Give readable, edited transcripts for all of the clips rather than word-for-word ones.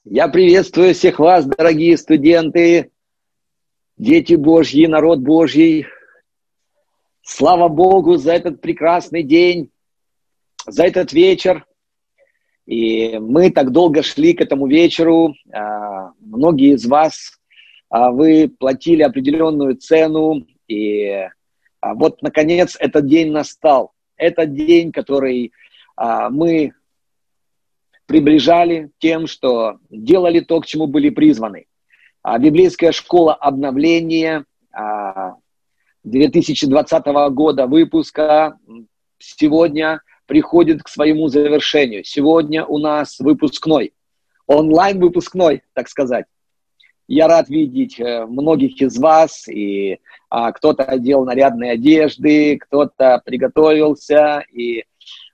Я приветствую всех вас, дорогие студенты, дети Божьи, народ Божий. Слава Богу за этот прекрасный день, за этот вечер. И мы так долго шли к этому вечеру. Многие из вас, вы платили определенную цену. И вот, наконец, этот день настал. Этот день, который мы приближали тем, что делали то, к чему были призваны. Библейская школа обновления 2020 года выпуска сегодня приходит к своему завершению. Сегодня у нас выпускной, онлайн-выпускной, так сказать. Я рад видеть многих из вас, и кто-то одел нарядные одежды, кто-то приготовился и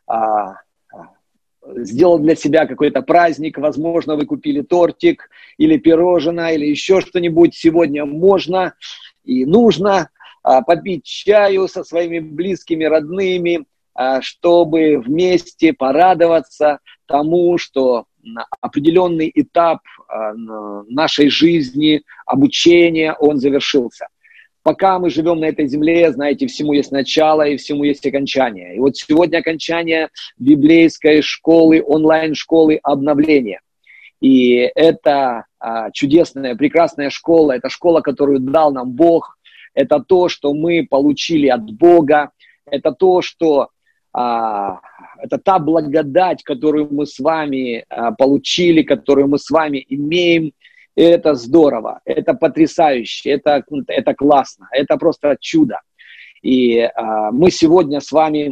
сделал для себя какой-то праздник. Возможно, вы купили тортик или пирожное, или еще что-нибудь. Сегодня можно и нужно попить чаю со своими близкими, родными, чтобы вместе порадоваться тому, что определенный этап нашей жизни, обучения, он завершился. Пока мы живем на этой земле, знаете, всему есть начало и всему есть окончание. И вот сегодня окончание библейской школы, онлайн-школы обновления. И это чудесная, прекрасная школа, это школа, которую дал нам Бог, это то, что мы получили от Бога, это то, что это та благодать, которую мы с вами получили, которую мы с вами имеем. Это здорово, это потрясающе, это классно, это просто чудо. И мы сегодня с вами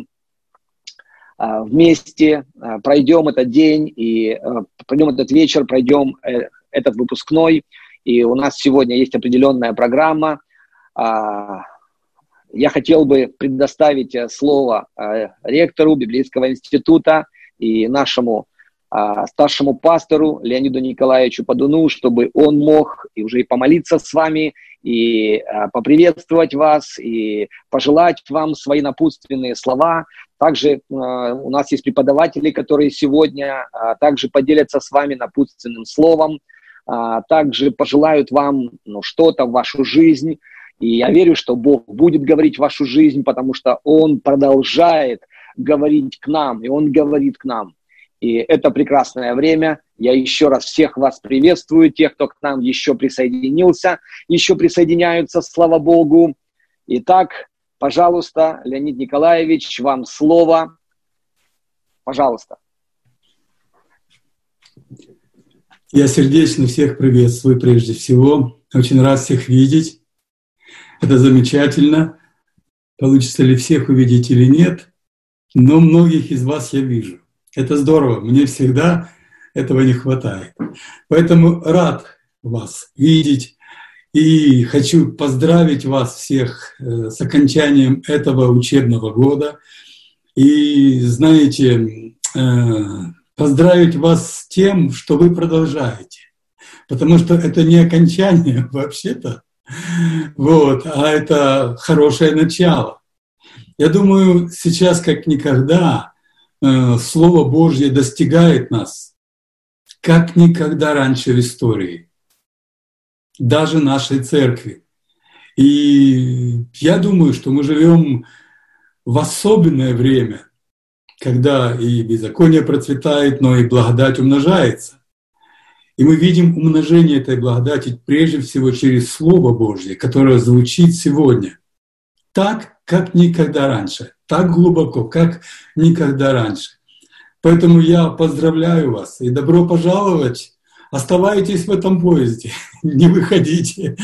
вместе пройдем этот день, и пройдем этот вечер, пройдем этот выпускной. И у нас сегодня есть определенная программа. Я хотел бы предоставить слово ректору Библейского института и нашему старшему пастору Леониду Николаевичу Падуну, чтобы он мог и уже и помолиться с вами, и поприветствовать вас, и пожелать вам свои напутственные слова. Также у нас есть преподаватели, которые сегодня также поделятся с вами напутственным словом, также пожелают вам что-то в вашу жизнь. И я верю, что Бог будет говорить в вашу жизнь, потому что Он продолжает говорить к нам, и Он говорит к нам. И это прекрасное время. Я еще раз всех вас приветствую, тех, кто к нам еще присоединился, еще присоединяются, слава Богу. Итак, пожалуйста, Леонид Николаевич, вам слово. Пожалуйста. Я сердечно всех приветствую прежде всего. Очень рад всех видеть. Это замечательно. Получится ли всех увидеть или нет, но многих из вас я вижу. Это здорово, мне всегда этого не хватает. Поэтому рад вас видеть и хочу поздравить вас всех с окончанием этого учебного года. И, знаете, поздравить вас с тем, что вы продолжаете. Потому что это не окончание вообще-то, а это хорошее начало. Я думаю, сейчас как никогда Слово Божье достигает нас, как никогда раньше в истории, даже нашей церкви. И я думаю, что мы живем в особенное время, когда и беззаконие процветает, но и благодать умножается. И мы видим умножение этой благодати прежде всего через Слово Божье, которое звучит сегодня так, как никогда раньше, так глубоко, как никогда раньше. Поэтому я поздравляю вас и добро пожаловать. Оставайтесь в этом поезде, не выходите.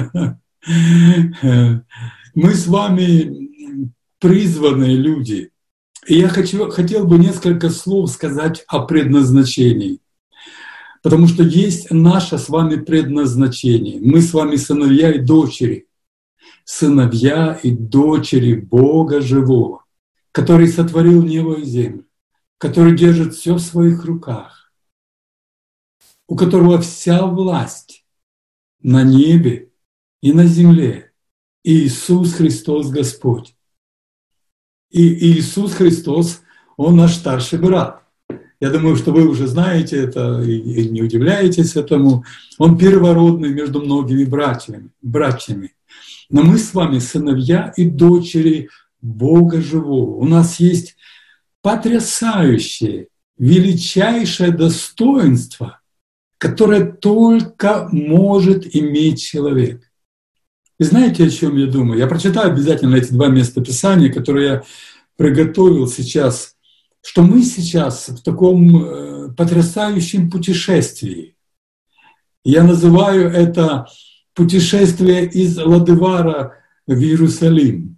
Мы с вами призванные люди. И я хотел бы несколько слов сказать о предназначении. Потому что есть наше с вами предназначение. Мы с вами сыновья и дочери. Сыновья и дочери Бога живого, который сотворил небо и землю, который держит все в своих руках, у которого вся власть на небе и на земле. Иисус Христос Господь. И Иисус Христос, Он наш старший брат. Я думаю, что вы уже знаете это и не удивляетесь этому. Он первородный между многими братьями. Но мы с вами сыновья и дочери Бога живого. У нас есть потрясающее, величайшее достоинство, которое только может иметь человек. И знаете, о чем я думаю? Я прочитаю обязательно эти два местописания, которые я приготовил сейчас, что мы сейчас в таком потрясающем путешествии. Я называю это путешествие из Лодевара в Иерусалим.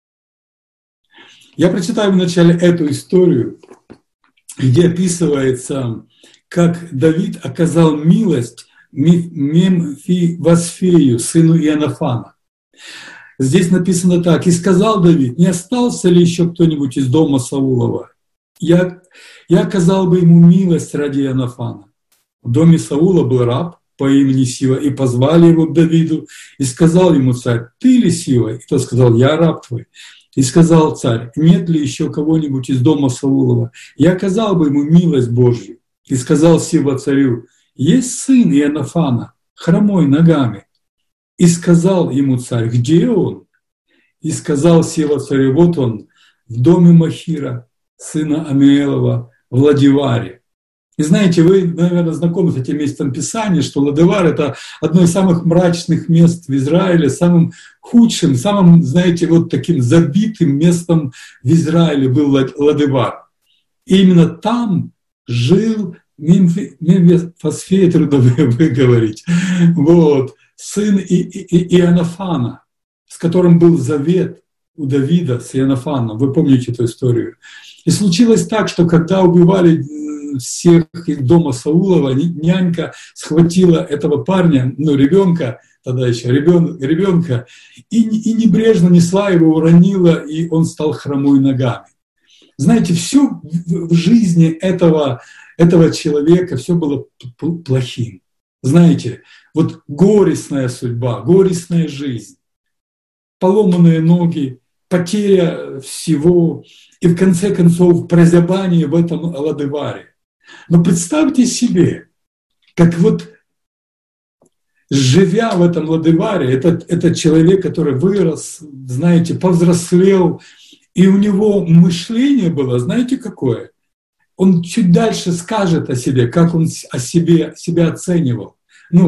Я прочитаю вначале эту историю, где описывается, как Давид оказал милость Мемфивосфею, сыну Иоаннафана. Здесь написано так: «И сказал Давид: не остался ли еще кто-нибудь из дома Саулова? Я оказал бы ему милость ради Иоаннафана». В доме Саула был раб по имени Сива, и позвали его к Давиду, и сказал ему царь: «Ты ли Сива?» И тот сказал: «Я раб твой». И сказал царь: «Нет ли еще кого-нибудь из дома Саулова? Я оказал бы ему милость Божью». И сказал Сива царю: «Есть сын Иоаннафана, хромой ногами». И сказал ему царь: «Где он?» И сказал Сива царю: «Вот он, в доме Махира, сына Амиэлова, в Лодеваре». И знаете, вы, наверное, знакомы с этим местом Писания, что Лодевар — это одно из самых мрачных мест в Израиле, самым худшим, самым, знаете, вот таким забитым местом в Израиле был Лодевар. И именно там жил Мемфивосфей, трудно выговорить, вот, сын Иоаннафана, с которым был завет у Давида с Иоаннафаном. Вы помните эту историю. И случилось так, что когда убивали всех из дома Саулова, нянька схватила этого парня, ребенка, тогда еще ребенка, и небрежно несла его, уронила, и он стал хромой ногами. Знаете, все в жизни этого человека, все было плохим. Знаете, вот горестная судьба, горестная жизнь, поломанные ноги, потеря всего и, в конце концов, прозябание в этом Лодеваре. Но представьте себе, как вот, живя в этом Лодеваре, этот человек, который вырос, знаете, повзрослел, и у него мышление было, знаете, какое? Он чуть дальше скажет о себе, как он себя оценивал.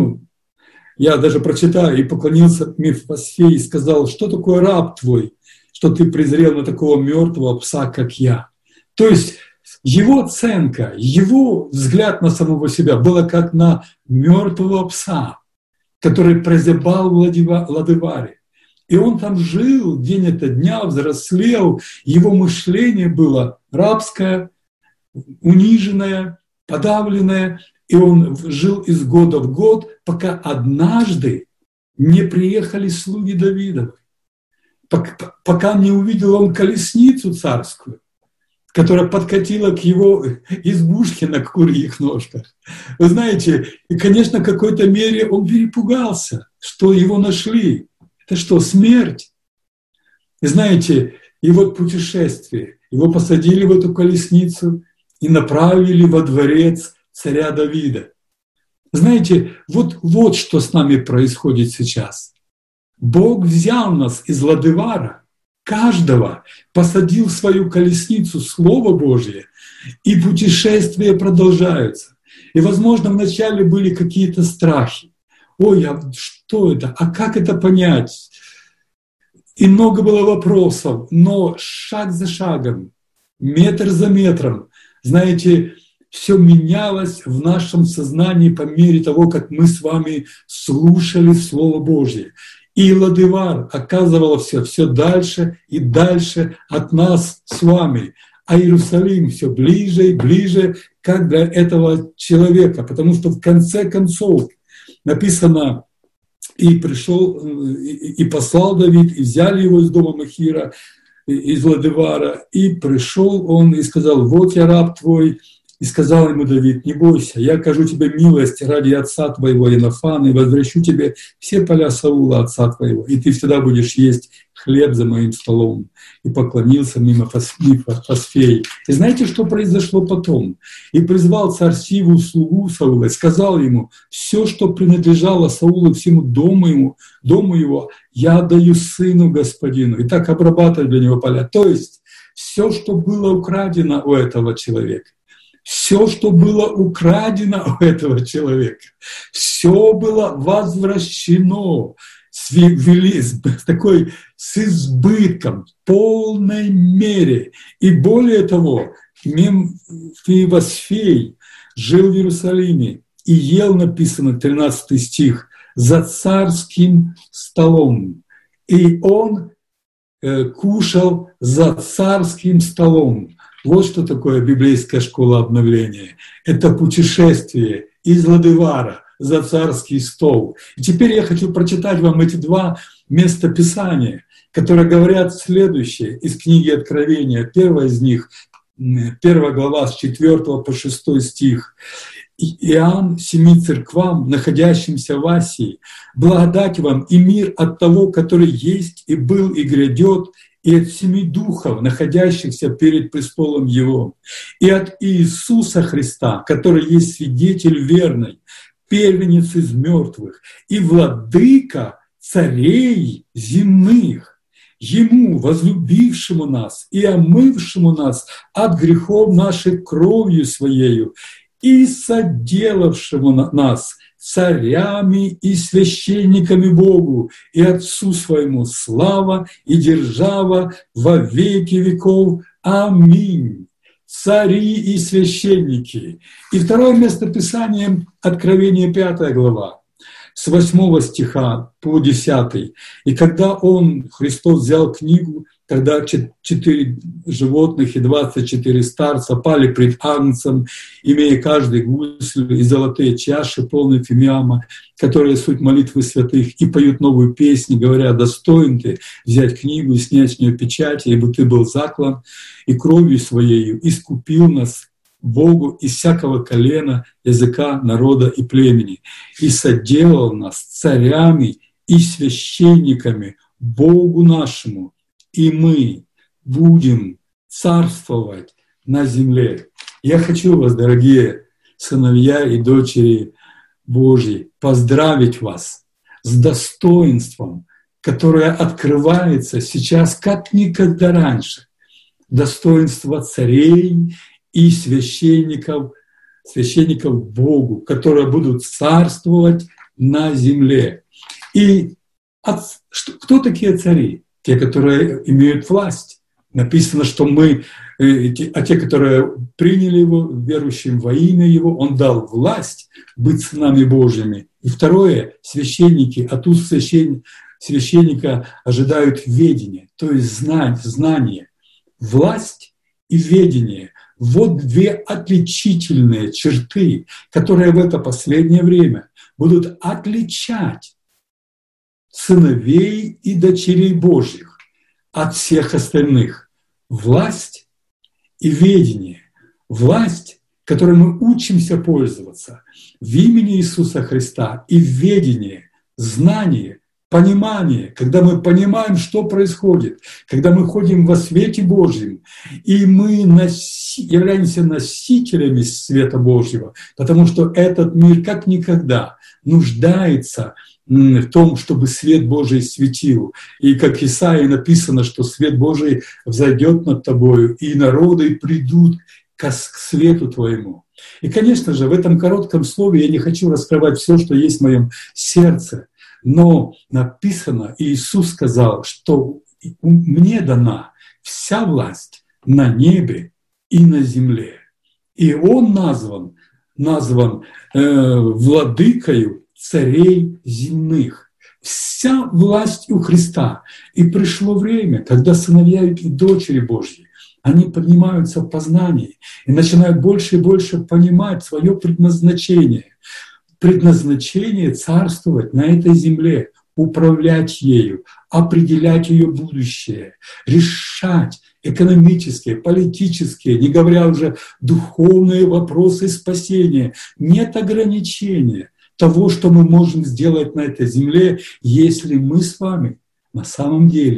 Я даже прочитаю: «И поклонился Мемфивосфей и сказал: что такое раб твой, что ты презрел на такого мертвого пса, как я». То есть его оценка, его взгляд на самого себя было как на мертвого пса, который прозябал в Лодеваре. И он там жил день ото дня, взрослел, его мышление было рабское, униженное, подавленное, и он жил из года в год, пока однажды не приехали слуги Давидовы, пока не увидел он колесницу царскую, которая подкатила к его избушке на курьих ножках. Вы знаете, и, конечно, в какой-то мере он перепугался, что его нашли. Это что, смерть? И знаете, и вот путешествие. Его посадили в эту колесницу и направили во дворец царя Давида. Знаете, вот что с нами происходит сейчас. Бог взял нас из Лодевара, каждого посадил в свою колесницу Слово Божье, и путешествия продолжаются. И, возможно, вначале были какие-то страхи. Ой, а что это? А как это понять? И много было вопросов, но шаг за шагом, метр за метром, знаете, все менялось в нашем сознании по мере того, как мы с вами слушали Слово Божье. И Лодевар оказывался все дальше и дальше от нас с вами, а Иерусалим все ближе и ближе, как для этого человека, потому что в конце концов написано: «И пришел, и послал Давид, и взяли его из дома Махира, из Лодевара, и пришел он и сказал: вот я раб твой». И сказал ему Давид: не бойся, я окажу тебе милость ради отца твоего Иоаннафана, и возвращу тебе все поля Саула, отца твоего, и ты всегда будешь есть хлеб за моим столом и поклонился мимо Пасфеи. И знаете, что произошло потом? И призвал царь Сиву, слугу Саула, и сказал ему: все, что принадлежало Саулу, всему дому его, я отдаю сыну господину. И так обрабатывать для него поля. То есть все, что было украдено у этого человека, все, что было украдено у этого человека, все было возвращено с избытком, в полной мере. И более того, Мемфивосфей жил в Иерусалиме и ел, написано, 13 стих, за царским столом. И он кушал за царским столом. Вот что такое библейская школа обновления. Это путешествие из Лодевара за царский стол. И теперь я хочу прочитать вам эти два места Писания, которые говорят следующее из книги Откровения. Первое из них, 1 глава с 4 по 6 стих. «Иоанн семи церквам, находящимся в Асии, благодать вам и мир от того, который есть и был и грядет, и от семи духов, находящихся перед престолом Его, и от Иисуса Христа, который есть свидетель верный, первенец из мертвых и владыка царей земных, Ему, возлюбившему нас и омывшему нас от грехов наших кровью Своею, и соделавшему нас царями и священниками Богу и Отцу Своему слава и держава во веки веков. Аминь». Цари и священники. И второе место Писания — Откровение 5 глава, с 8 стиха по 10. «И когда Христос, взял книгу, тогда 4 животных и 24 старца пали пред Агнцем, имея каждый гусль и золотые чаши, полные фимиама, которые суть молитвы святых, и поют новую песню, говоря: достоин ты взять книгу и снять с нее печати, ибо ты был заклан, и кровью своею искупил нас Богу из всякого колена, языка, народа и племени, и соделал нас царями и священниками Богу нашему, и мы будем царствовать на земле». Я хочу вас, дорогие сыновья и дочери Божьи, поздравить вас с достоинством, которое открывается сейчас как никогда раньше. Достоинство царей и священников Богу, которые будут царствовать на земле. И кто такие цари? Те, которые имеют власть. Написано, что те, которые приняли Его, верующим во имя Его, Он дал власть быть сынами Божьими. И второе, священники, от уст священника ожидают ведения, то есть знания. Власть и ведение — вот две отличительные черты, которые в это последнее время будут отличать сыновей и дочерей Божьих от всех остальных. Власть и ведение. Власть, которой мы учимся пользоваться в имени Иисуса Христа, и ведение, знание, понимание, когда мы понимаем, что происходит, когда мы ходим во свете Божьем, и мы являемся носителями света Божьего, потому что этот мир как никогда нуждается в том, чтобы свет Божий светил. И как Исаии написано, что свет Божий взойдет над тобою, и народы придут к свету твоему. И, конечно же, в этом коротком слове я не хочу раскрывать все, что есть в моем сердце, но написано, Иисус сказал, что мне дана вся власть на небе и на земле. И Он назван владыкою царей земных. Вся власть у Христа. И пришло время, когда сыновья и дочери Божьи, они поднимаются в познании и начинают больше и больше понимать свое предназначение. Предназначение царствовать на этой земле, управлять ею, определять ее будущее, решать экономические, политические, не говоря уже духовные вопросы спасения. Нет ограничения того, что мы можем сделать на этой земле, если мы с вами на самом деле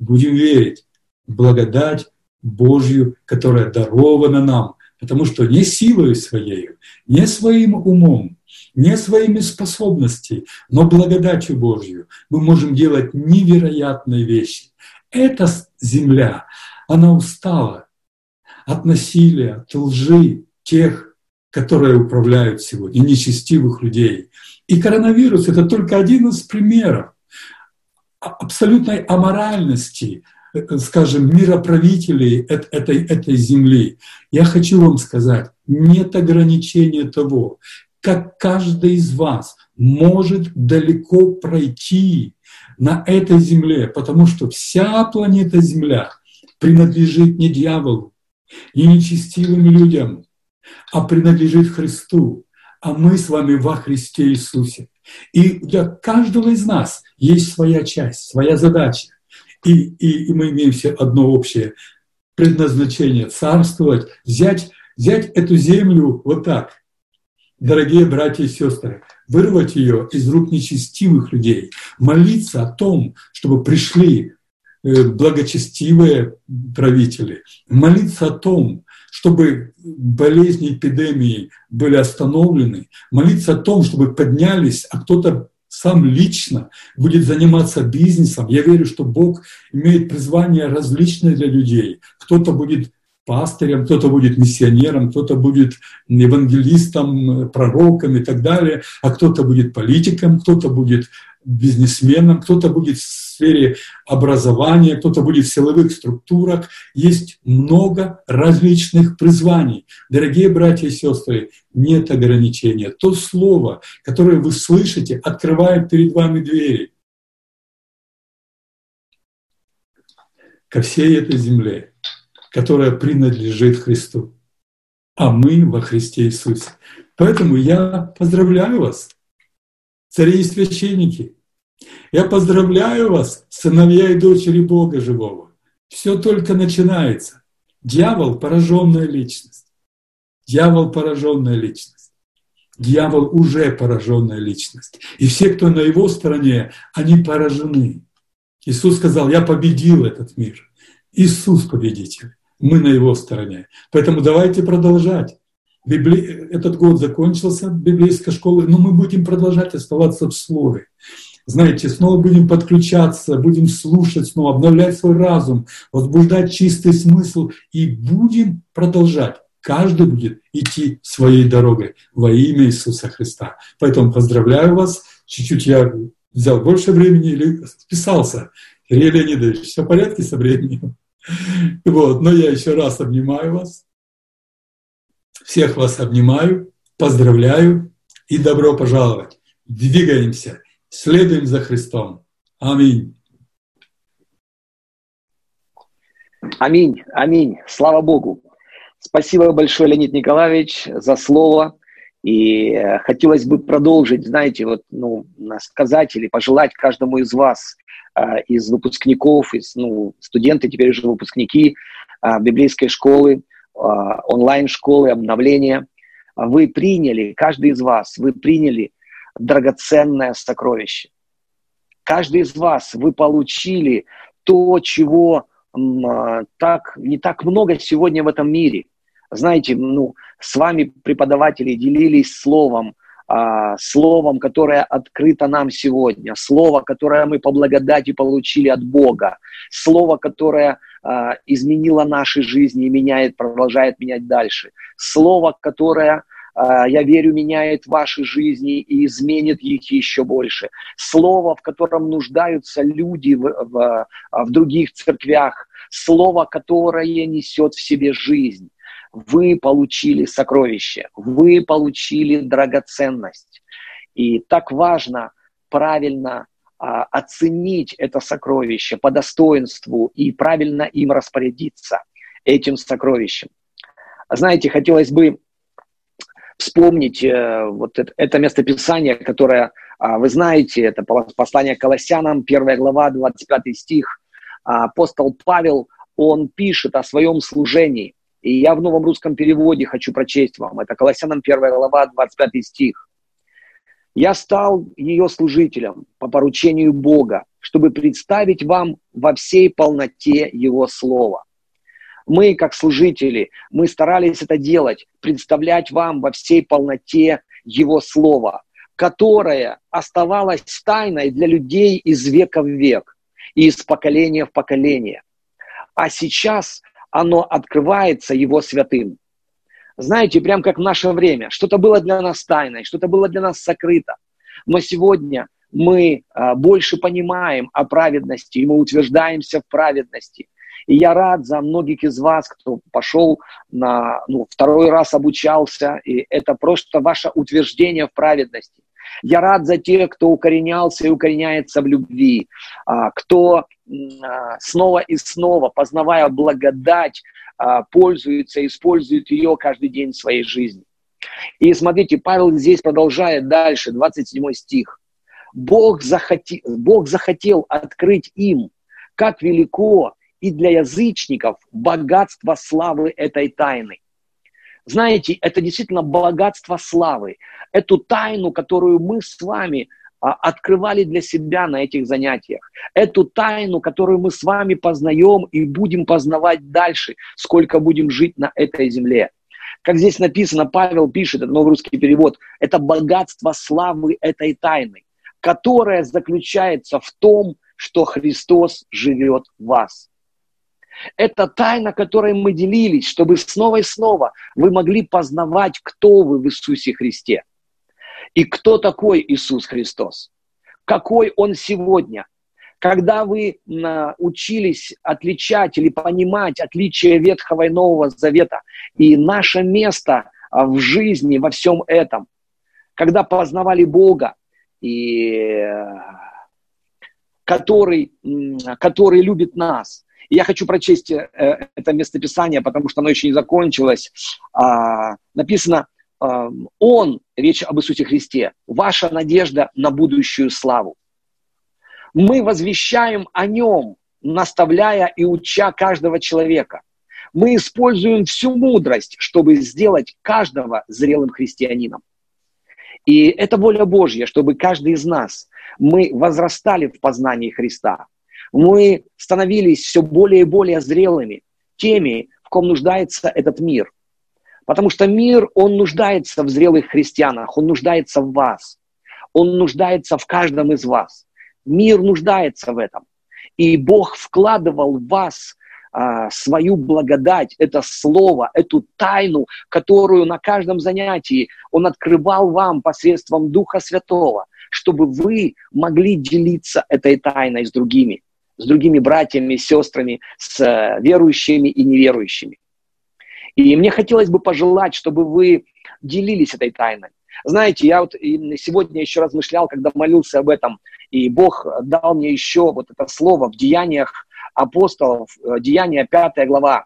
будем верить в благодать Божью, которая дарована нам, потому что не силой своей, не своим умом, не своими способностями, но благодатью Божью мы можем делать невероятные вещи. Эта земля, она устала от насилия, от лжи тех, которые управляют сегодня, нечестивых людей. И коронавирус – это только один из примеров абсолютной аморальности, скажем, мироправителей этой земли. Я хочу вам сказать, нет ограничения того, как каждый из вас может далеко пройти на этой земле, потому что вся планета Земля принадлежит не дьяволу и нечестивым людям, а принадлежит Христу, а мы с вами во Христе Иисусе. И для каждого из нас есть своя часть, своя задача. И мы имеем все одно общее предназначение – царствовать, взять эту землю вот так, дорогие братья и сестры, вырвать ее из рук нечестивых людей, молиться о том, чтобы пришли благочестивые правители, молиться о том, чтобы болезни, эпидемии были остановлены, молиться о том, чтобы поднялись, а кто-то сам лично будет заниматься бизнесом. Я верю, что Бог имеет призвание различное для людей. Кто-то будет пастырем, кто-то будет миссионером, кто-то будет евангелистом, пророком и так далее, а кто-то будет политиком, кто-то будет бизнесменом, кто-то будет в сфере образования, кто-то будет в силовых структурах. Есть много различных призваний. Дорогие братья и сестры, нет ограничения. То слово, которое вы слышите, открывает перед вами двери ко всей этой земле, которая принадлежит Христу. А мы во Христе Иисусе. Поэтому я поздравляю вас, цари и священники. Я поздравляю вас, сыновья и дочери Бога живого. Все только начинается. Дьявол – пораженная личность. Дьявол – пораженная личность. Дьявол уже пораженная личность. И все, кто на его стороне, они поражены. Иисус сказал: «Я победил этот мир». Иисус победитель. Мы на его стороне. Поэтому давайте продолжать. Этот год закончился, библейской школы, но мы будем продолжать оставаться в Слове. Знаете, снова будем подключаться, будем слушать снова, обновлять свой разум, возбуждать чистый смысл и будем продолжать. Каждый будет идти своей дорогой во имя Иисуса Христа. Поэтому поздравляю вас. Чуть-чуть я взял больше времени или списался. Илья Леонидович, все в порядке со временем? Вот, но я еще раз обнимаю вас. Всех вас обнимаю, поздравляю и добро пожаловать. Двигаемся, следуем за Христом. Аминь. Аминь, аминь. Слава Богу. Спасибо большое, Леонид Николаевич, за слово. И хотелось бы продолжить, знаете, сказать или пожелать каждому из вас, из выпускников, студенты, теперь уже выпускники библейской школы, онлайн-школы, обновления. Вы приняли, каждый из вас, вы приняли драгоценное сокровище. Каждый из вас, вы получили то, чего не так много сегодня в этом мире. Знаете, с вами преподаватели делились словом, которое открыто нам сегодня, слово, которое мы по благодати получили от Бога, слово, которое изменило наши жизни и продолжает менять дальше, слово, которое, я верю, меняет ваши жизни и изменит их еще больше, слово, в котором нуждаются люди в других церквях, слово, которое несет в себе жизнь. Вы получили сокровище, вы получили драгоценность. И так важно правильно оценить это сокровище по достоинству и правильно им распорядиться, этим сокровищем. Знаете, хотелось бы вспомнить это местописание, которое вы знаете, это послание к Колоссянам, 1 глава, 25 стих. Апостол Павел, он пишет о своем служении. И я в новом русском переводе хочу прочесть вам. Это Колоссянам 1 глава, 25 стих. «Я стал ее служителем по поручению Бога, чтобы представить вам во всей полноте Его Слова. Мы, как служители, мы старались это делать, представлять вам во всей полноте Его Слова, которое оставалось тайной для людей из века в век и из поколения в поколение. А сейчас оно открывается Его святым. Знаете, прям как в наше время. Что-то было для нас тайной, что-то было для нас сокрыто. Но сегодня мы больше понимаем о праведности, и мы утверждаемся в праведности. И я рад за многих из вас, кто пошел второй раз обучался, и это просто ваше утверждение в праведности. Я рад за тех, кто укоренялся и укореняется в любви, кто снова и снова, познавая благодать, пользуется и использует ее каждый день в своей жизни. И смотрите, Павел здесь продолжает дальше, 27 стих. Бог захотел открыть им, как велико и для язычников богатство славы этой тайны. Знаете, это действительно богатство славы. Эту тайну, которую мы с вами открывали для себя на этих занятиях. Эту тайну, которую мы с вами познаем и будем познавать дальше, сколько будем жить на этой земле. Как здесь написано, Павел пишет, это новый русский перевод, это богатство славы этой тайны, которая заключается в том, что Христос живет в вас. Это тайна, которой мы делились, чтобы снова и снова вы могли познавать, кто вы в Иисусе Христе. И кто такой Иисус Христос? Какой Он сегодня? Когда вы учились отличать или понимать отличие Ветхого и Нового Завета и наше место в жизни во всем этом, когда познавали Бога, и который любит нас. И я хочу прочесть это местописание, потому что оно еще не закончилось. Написано, Он, речь об Иисусе Христе, ваша надежда на будущую славу. Мы возвещаем о Нем, наставляя и уча каждого человека. Мы используем всю мудрость, чтобы сделать каждого зрелым христианином. И это воля Божья, чтобы каждый из нас, мы возрастали в познании Христа. Мы становились все более и более зрелыми, теми, в ком нуждается этот мир. Потому что мир, он нуждается в зрелых христианах, он нуждается в вас. Он нуждается в каждом из вас. Мир нуждается в этом. И Бог вкладывал в вас свою благодать, это слово, эту тайну, которую на каждом занятии Он открывал вам посредством Духа Святого, чтобы вы могли делиться этой тайной с другими братьями, сестрами, с верующими и неверующими. И мне хотелось бы пожелать, чтобы вы делились этой тайной. Знаете, я вот сегодня еще размышлял, когда молился об этом, и Бог дал мне еще вот это слово в Деяниях апостолов, Деяния 5 глава.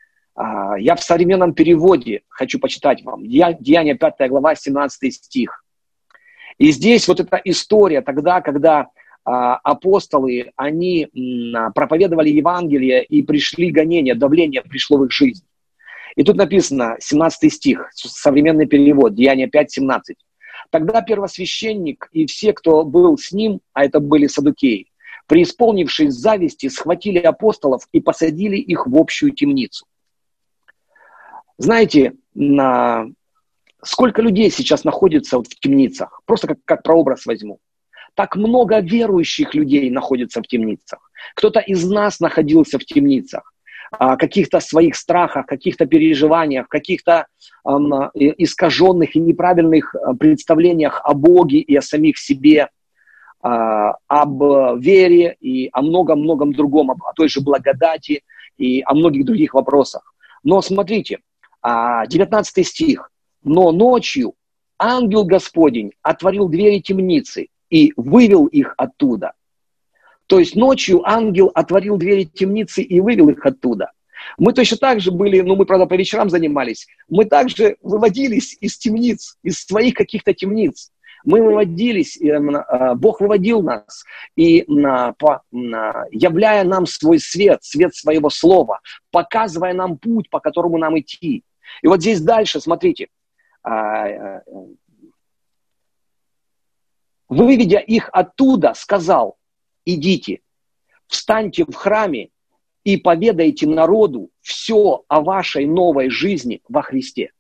Я в современном переводе хочу почитать вам. Деяния 5 глава, 17 стих. И здесь вот эта история тогда, когда апостолы, они проповедовали Евангелие, и пришли гонения, давление пришло в их жизнь. И тут написано, 17 стих, современный перевод, Деяния 5:17. Тогда первосвященник и все, кто был с ним, а это были саддукеи, преисполнившись зависти, схватили апостолов и посадили их в общую темницу. Знаете, сколько людей сейчас находится вот в темницах? Просто как прообраз возьму. Так много верующих людей находится в темницах. Кто-то из нас находился в темницах. Каких-то своих страхах, каких-то переживаниях, каких-то искаженных и неправильных представлениях о Боге и о самих себе, об вере и о многом-многом другом, о той же благодати и о многих других вопросах. Но смотрите, 19 стих. «Но ночью ангел Господень отворил двери темницы и вывел их оттуда». То есть ночью ангел отворил двери темницы и вывел их оттуда. Мы точно так же были, мы, правда, по вечерам занимались, мы также выводились из темниц, из своих каких-то темниц. Мы выводились, Бог выводил нас, и являя нам свой свет, свет своего слова, показывая нам путь, по которому нам идти. И вот здесь дальше, смотрите, выведя их оттуда, сказал: идите, встаньте в храме и поведайте народу все о вашей новой жизни во Христе.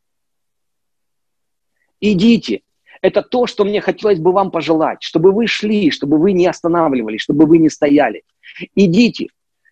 Идите. Это то, что мне хотелось бы вам пожелать, чтобы вы шли, чтобы вы не останавливались, чтобы вы не стояли. Идите.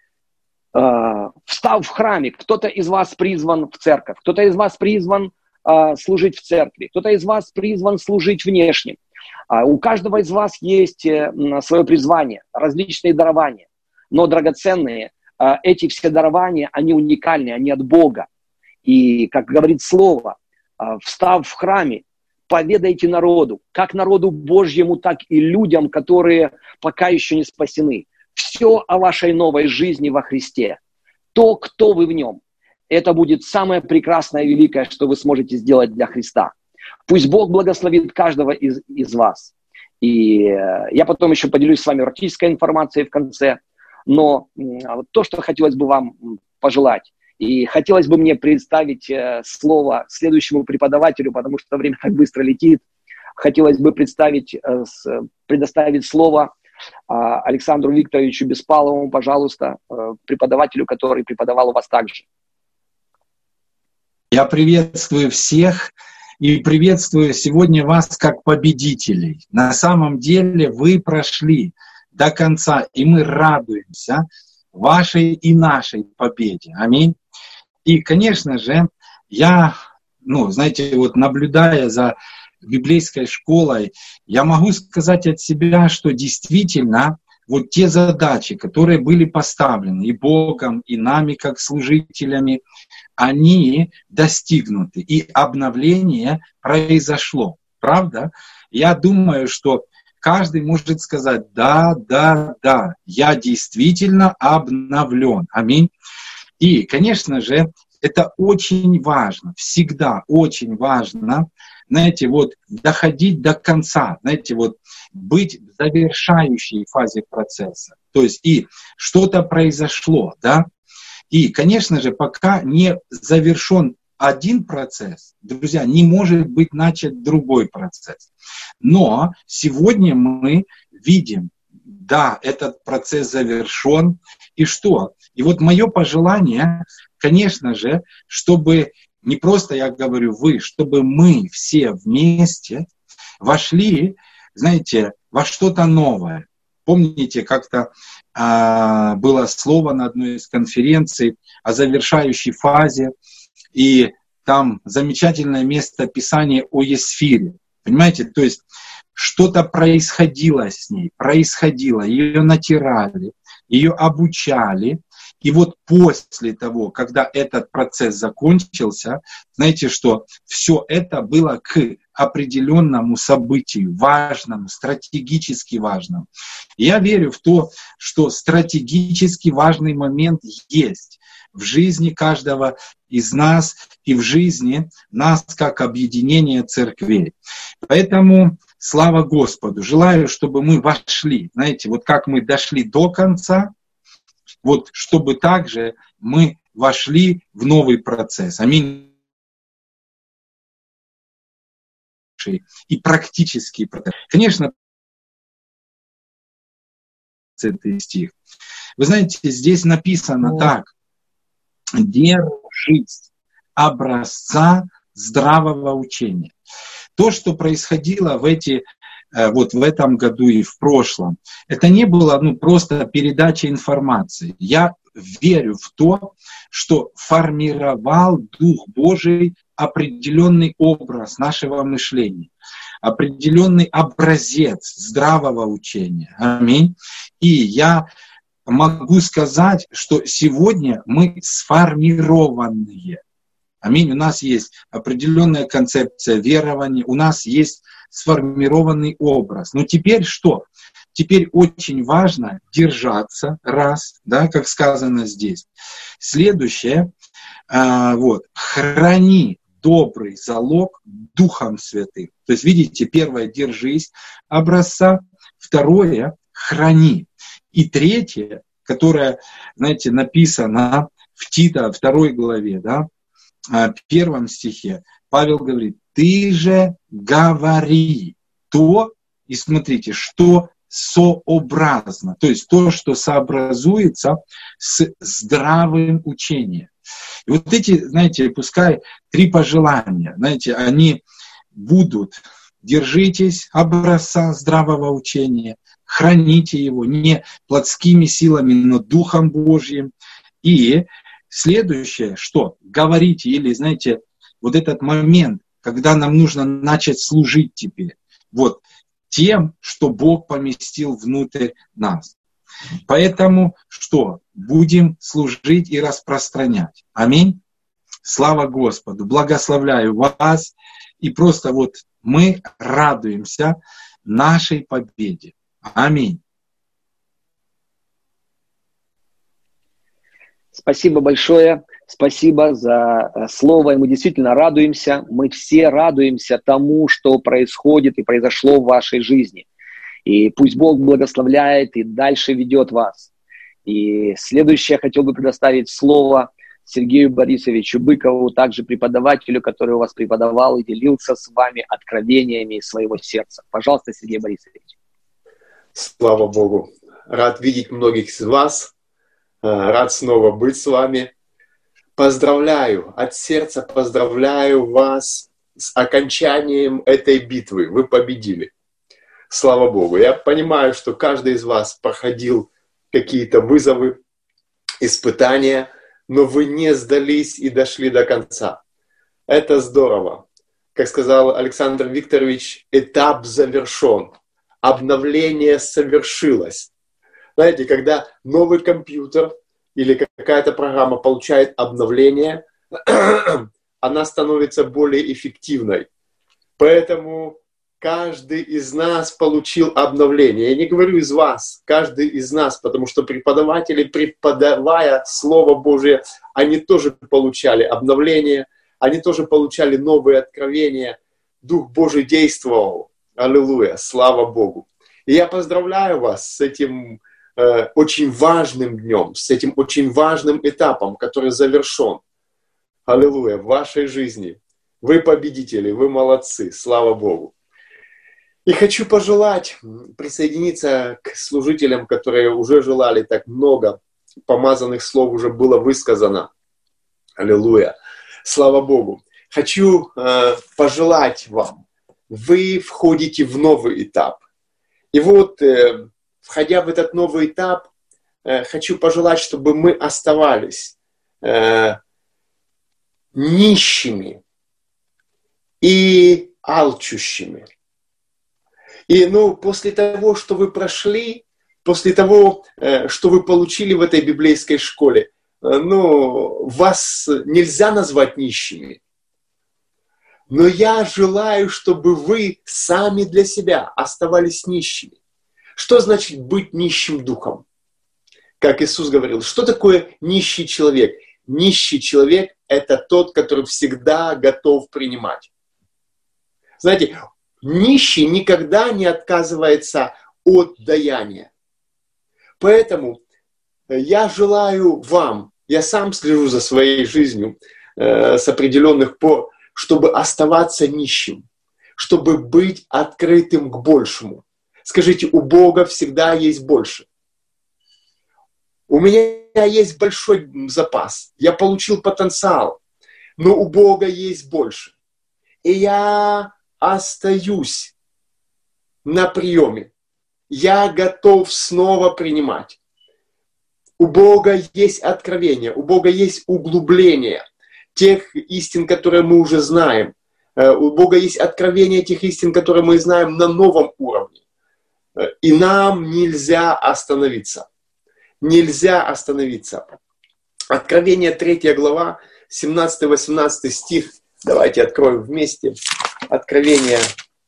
Встав в храме, кто-то из вас призван в церковь, кто-то из вас призван служить в церкви, кто-то из вас призван служить внешне. У каждого из вас есть свое призвание, различные дарования, но драгоценные. Эти все дарования, они уникальны, они от Бога. И, как говорит Слово, встав в храме, поведайте народу, как народу Божьему, так и людям, которые пока еще не спасены. Все о вашей новой жизни во Христе. То, кто вы в нем. Это будет самое прекрасное и великое, что вы сможете сделать для Христа. Пусть Бог благословит каждого из вас. И я потом еще поделюсь с вами практической информацией в конце. Но то, что хотелось бы вам пожелать. И хотелось бы мне представить слово следующему преподавателю, потому что время так быстро летит. Хотелось бы предоставить слово Александру Викторовичу Беспалову, пожалуйста, преподавателю, который преподавал у вас также. Я приветствую всех и приветствую сегодня вас как победителей. На самом деле вы прошли до конца, и мы радуемся вашей и нашей победе. Аминь. И, конечно же, я, знаете, вот наблюдая за библейской школой, я могу сказать от себя, что действительно вот те задачи, которые были поставлены и Богом, и нами как служителями, они достигнуты, и обновление произошло. Правда? Я думаю, что каждый может сказать: да, я действительно обновлен. Аминь. И, конечно же, это очень важно, всегда очень важно, знаете, вот доходить до конца, знаете, вот быть в завершающей фазе процесса. То есть и что-то произошло, да, и, конечно же, пока не завершен один процесс, друзья, не может быть начат другой процесс. Но сегодня мы видим, да, этот процесс завершен, и что? И вот мое пожелание, конечно же, чтобы не просто, я говорю, вы, чтобы мы все вместе вошли, знаете, во что-то новое. Помните, как-то было слово на одной из конференций о завершающей фазе, и там замечательное место Писания о Есфире. Понимаете, то есть что-то происходило с ней, ее натирали, ее обучали. И вот после того, когда этот процесс закончился, знаете что, все это было к определенному событию, важному, стратегически важному. Я верю в то, что стратегически важный момент есть в жизни каждого из нас и в жизни нас как объединения церквей. Поэтому слава Господу. Желаю, чтобы мы вошли, знаете, вот как мы дошли до конца, вот чтобы также мы вошли в новый процесс. Аминь. И практический процесс. Конечно, этот стих. Вы знаете, здесь написано так: держись образца здравого учения. То, что происходило в этом году и в прошлом, это не было просто передача информации. Я верю в то, что формировал Дух Божий определенный образ нашего мышления, определенный образец здравого учения. Аминь. И я могу сказать, что сегодня мы сформированные. Аминь. У нас есть определенная концепция верования, у нас есть сформированный образ. Но теперь что? Теперь очень важно держаться, раз, да, как сказано здесь. Следующее, храни добрый залог Духом Святым. То есть, видите, первое, держись образца, второе, храни. И третье, которое, знаете, написано в Тита 2 главе, да, 1 стихе, Павел говорит: ты же говори то, и смотрите, что сообразно, то есть то, что сообразуется с здравым учением. И вот эти, знаете, пускай 3 пожелания, знаете, они будут: держитесь образца здравого учения, храните его не плотскими силами, но Духом Божьим. И следующее, что говорите, или, знаете, вот этот момент, когда нам нужно начать служить теперь, вот, тем, что Бог поместил внутрь нас. Поэтому что? Будем служить и распространять. Аминь. Слава Господу. Благословляю вас. И просто вот мы радуемся нашей победе. Аминь. Спасибо большое. Спасибо за слово. И мы действительно радуемся. Мы все радуемся тому, что происходит и произошло в вашей жизни. И пусть Бог благословляет и дальше ведет вас. И следующее я хотел бы предоставить слово Сергею Борисовичу Быкову, также преподавателю, который у вас преподавал и делился с вами откровениями своего сердца. Пожалуйста, Сергей Борисович. Слава Богу. Рад видеть многих из вас. Рад снова быть с вами. Поздравляю, от сердца поздравляю вас с окончанием этой битвы. Вы победили. Слава Богу. Я понимаю, что каждый из вас проходил какие-то вызовы, испытания, но вы не сдались и дошли до конца. Это здорово. Как сказал Александр Викторович, этап завершен. Обновление совершилось. Знаете, когда новый компьютер или какая-то программа получает обновление, она становится более эффективной. Поэтому каждый из нас получил обновление. Я не говорю из вас, каждый из нас, потому что преподаватели, преподавая Слово Божие, они тоже получали обновление, они тоже получали новые откровения. Дух Божий действовал. Аллилуйя, слава Богу. И я поздравляю вас с этим очень важным днем, с этим очень важным этапом, который завершен. Аллилуйя, в вашей жизни. Вы победители, вы молодцы, слава Богу. И хочу пожелать присоединиться к служителям, которые уже желали так много, помазанных слов уже было высказано. Аллилуйя, слава Богу. Хочу пожелать вам, вы входите в новый этап. И вот, входя в этот новый этап, хочу пожелать, чтобы мы оставались нищими и алчущими. И после того, что вы прошли, после того, что вы получили в этой библейской школе, вас нельзя назвать нищими. Но я желаю, чтобы вы сами для себя оставались нищими. Что значит быть нищим духом? Как Иисус говорил, что такое нищий человек? Нищий человек – это тот, который всегда готов принимать. Знаете, нищий никогда не отказывается от даяния. Поэтому я желаю вам, я сам слежу за своей жизнью с определенных пор, чтобы оставаться нищим, чтобы быть открытым к большему. Скажите, у Бога всегда есть больше. У меня есть большой запас, я получил потенциал, но у Бога есть больше. И я остаюсь на приеме. Я готов снова принимать. У Бога есть откровение, у Бога есть углубление тех истин, которые мы уже знаем. У Бога есть откровение тех истин, которые мы знаем на новом уровне. И нам нельзя остановиться. Нельзя остановиться. Откровение 3 глава, 17-18 стих. Давайте откроем вместе. Откровение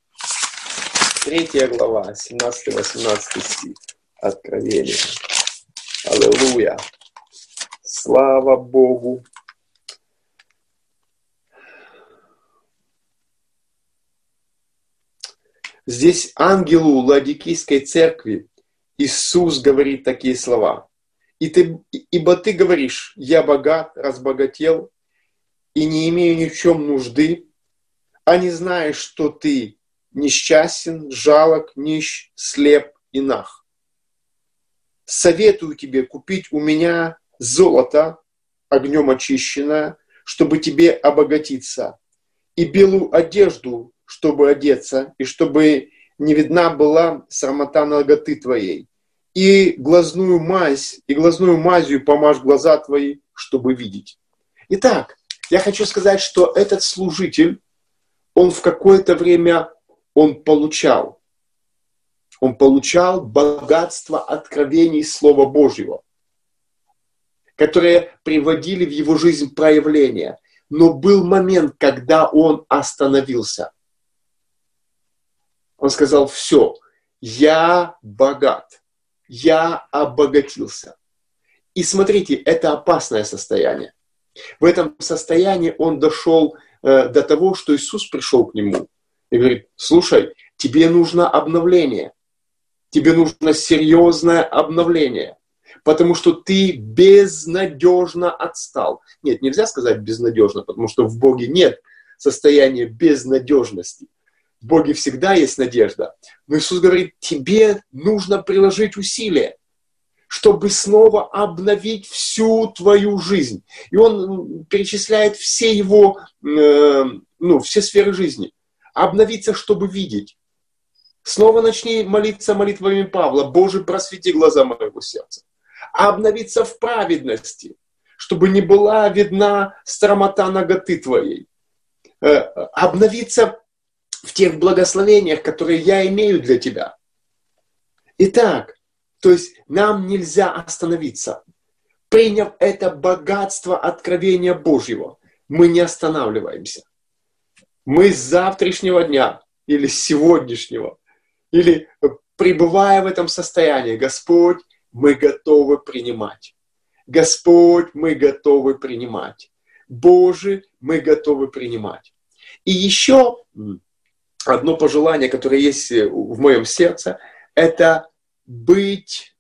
3 глава, 17-18 стих. Откровение. Аллилуйя. Слава Богу. Здесь ангелу Ладикийской церкви Иисус говорит такие слова. «Ибо ты говоришь, я богат, разбогател, и не имею ни в чем нужды, а не знаешь, что ты несчастен, жалок, нищ, слеп инах. Советую тебе купить у меня золото, огнем очищенное, чтобы тебе обогатиться, и белую одежду, чтобы одеться, и чтобы не видна была срамота наготы твоей, и глазную мазью помажь глаза твои, чтобы видеть. Итак, я хочу сказать, что этот служитель, он в какое-то время, он получал богатство откровений Слова Божьего, которые приводили в его жизнь проявления. Но был момент, когда он остановился. Он сказал: все, я богат, я обогатился. И смотрите, это опасное состояние. В этом состоянии он дошел до того, что Иисус пришел к нему и говорит: слушай, тебе нужно обновление, тебе нужно серьезное обновление, потому что ты безнадежно отстал. Нет, нельзя сказать безнадежно, потому что в Боге нет состояния безнадежности. В Боге всегда есть надежда. Но Иисус говорит: тебе нужно приложить усилия, чтобы снова обновить всю твою жизнь. И он перечисляет все его, все сферы жизни. Обновиться, чтобы видеть. Снова начни молиться молитвами Павла: Боже, просвети глаза моего сердца. Обновиться в праведности, чтобы не была видна срамота наготы твоей. Обновиться в тех благословениях, которые я имею для тебя. Итак, то есть нам нельзя остановиться. Приняв это богатство откровения Божьего, мы не останавливаемся. Мы с завтрашнего дня или с сегодняшнего, или пребывая в этом состоянии: Господь, мы готовы принимать. Господь, мы готовы принимать. Боже, мы готовы принимать. И еще одно пожелание, которое есть в моем сердце, это быть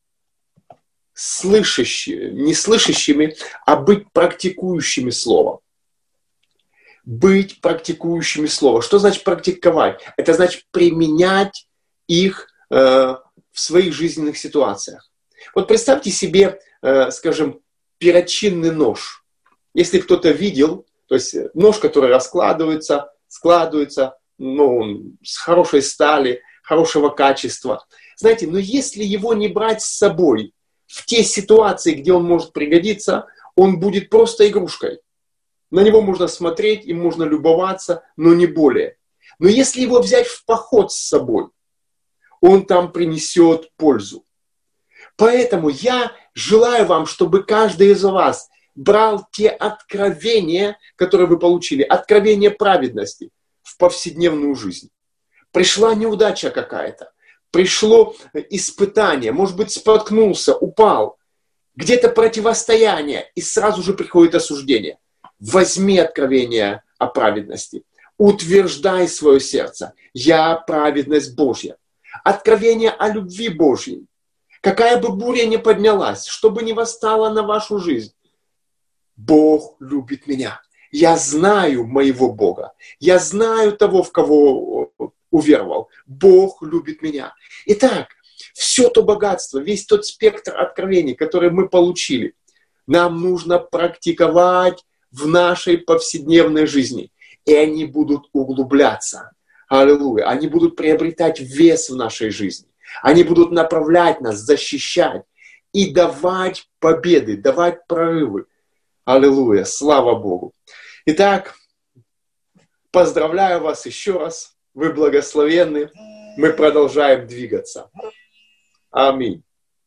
не слышащими, а быть практикующими Словом. Быть практикующими Слово. Что значит практиковать? Это значит применять их в своих жизненных ситуациях. Вот представьте себе, скажем, перочинный нож. Если кто-то видел, то есть нож, который складывается, он с хорошей стали, хорошего качества. Знаете, но если его не брать с собой в те ситуации, где он может пригодиться, он будет просто игрушкой. На него можно смотреть, им можно любоваться, но не более. Но если его взять в поход с собой, он там принесет пользу. Поэтому я желаю вам, чтобы каждый из вас брал те откровения, которые вы получили, откровения праведности в повседневную жизнь. Пришла неудача какая-то, пришло испытание, может быть, споткнулся, упал, где-то противостояние, и сразу же приходит осуждение. Возьми откровение о праведности, утверждай свое сердце: я праведность Божья. Откровение о любви Божьей. Какая бы буря ни поднялась, что бы ни восстало на вашу жизнь, Бог любит меня. Я знаю моего Бога. Я знаю того, в кого уверовал. Бог любит меня. Итак, все то богатство, весь тот спектр откровений, который мы получили, нам нужно практиковать в нашей повседневной жизни. И они будут углубляться. Аллилуйя. Они будут приобретать вес в нашей жизни. Они будут направлять нас, защищать и давать победы, давать прорывы. Аллилуйя. Слава Богу. Итак, поздравляю вас еще раз. Вы благословенны. Мы продолжаем двигаться. Аминь.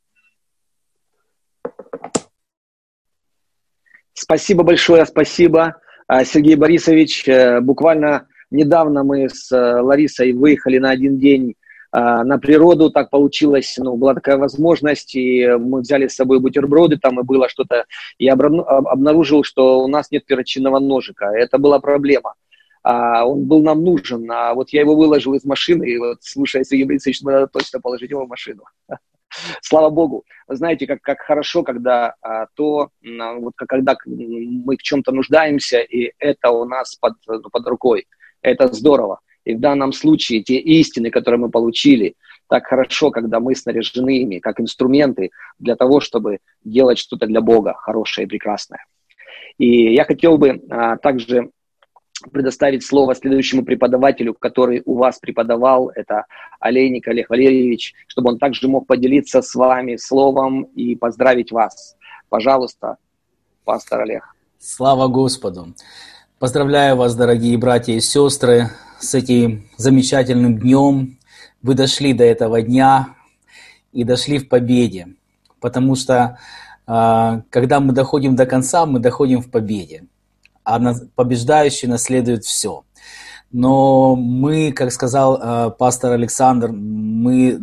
Спасибо большое, спасибо, Сергей Борисович. Буквально недавно мы с Ларисой выехали на один день на природу, так получилось, была такая возможность, и мы взяли с собой бутерброды, там и было что-то, я обнаружил, что у нас нет перочинного ножика, это была проблема. Он был нам нужен, а вот я его выложил из машины, и вот, слушая Сергей Борисович, надо точно положить его в машину. Слава Богу. Вы знаете, как хорошо, когда когда мы в чем-то нуждаемся, и это у нас под рукой. Это здорово. И в данном случае те истины, которые мы получили, так хорошо, когда мы снаряжены ими, как инструменты для того, чтобы делать что-то для Бога хорошее и прекрасное. И я хотел бы также предоставить слово следующему преподавателю, который у вас преподавал, это Олейник Олег Валерьевич, чтобы он также мог поделиться с вами словом и поздравить вас. Пожалуйста, пастор Олег. Слава Господу! Поздравляю вас, дорогие братья и сестры, с этим замечательным днем. Вы дошли до этого дня и дошли в победе, потому что когда мы доходим до конца, мы доходим в победе, а побеждающий наследует все. Но мы, как сказал пастор Александр, мы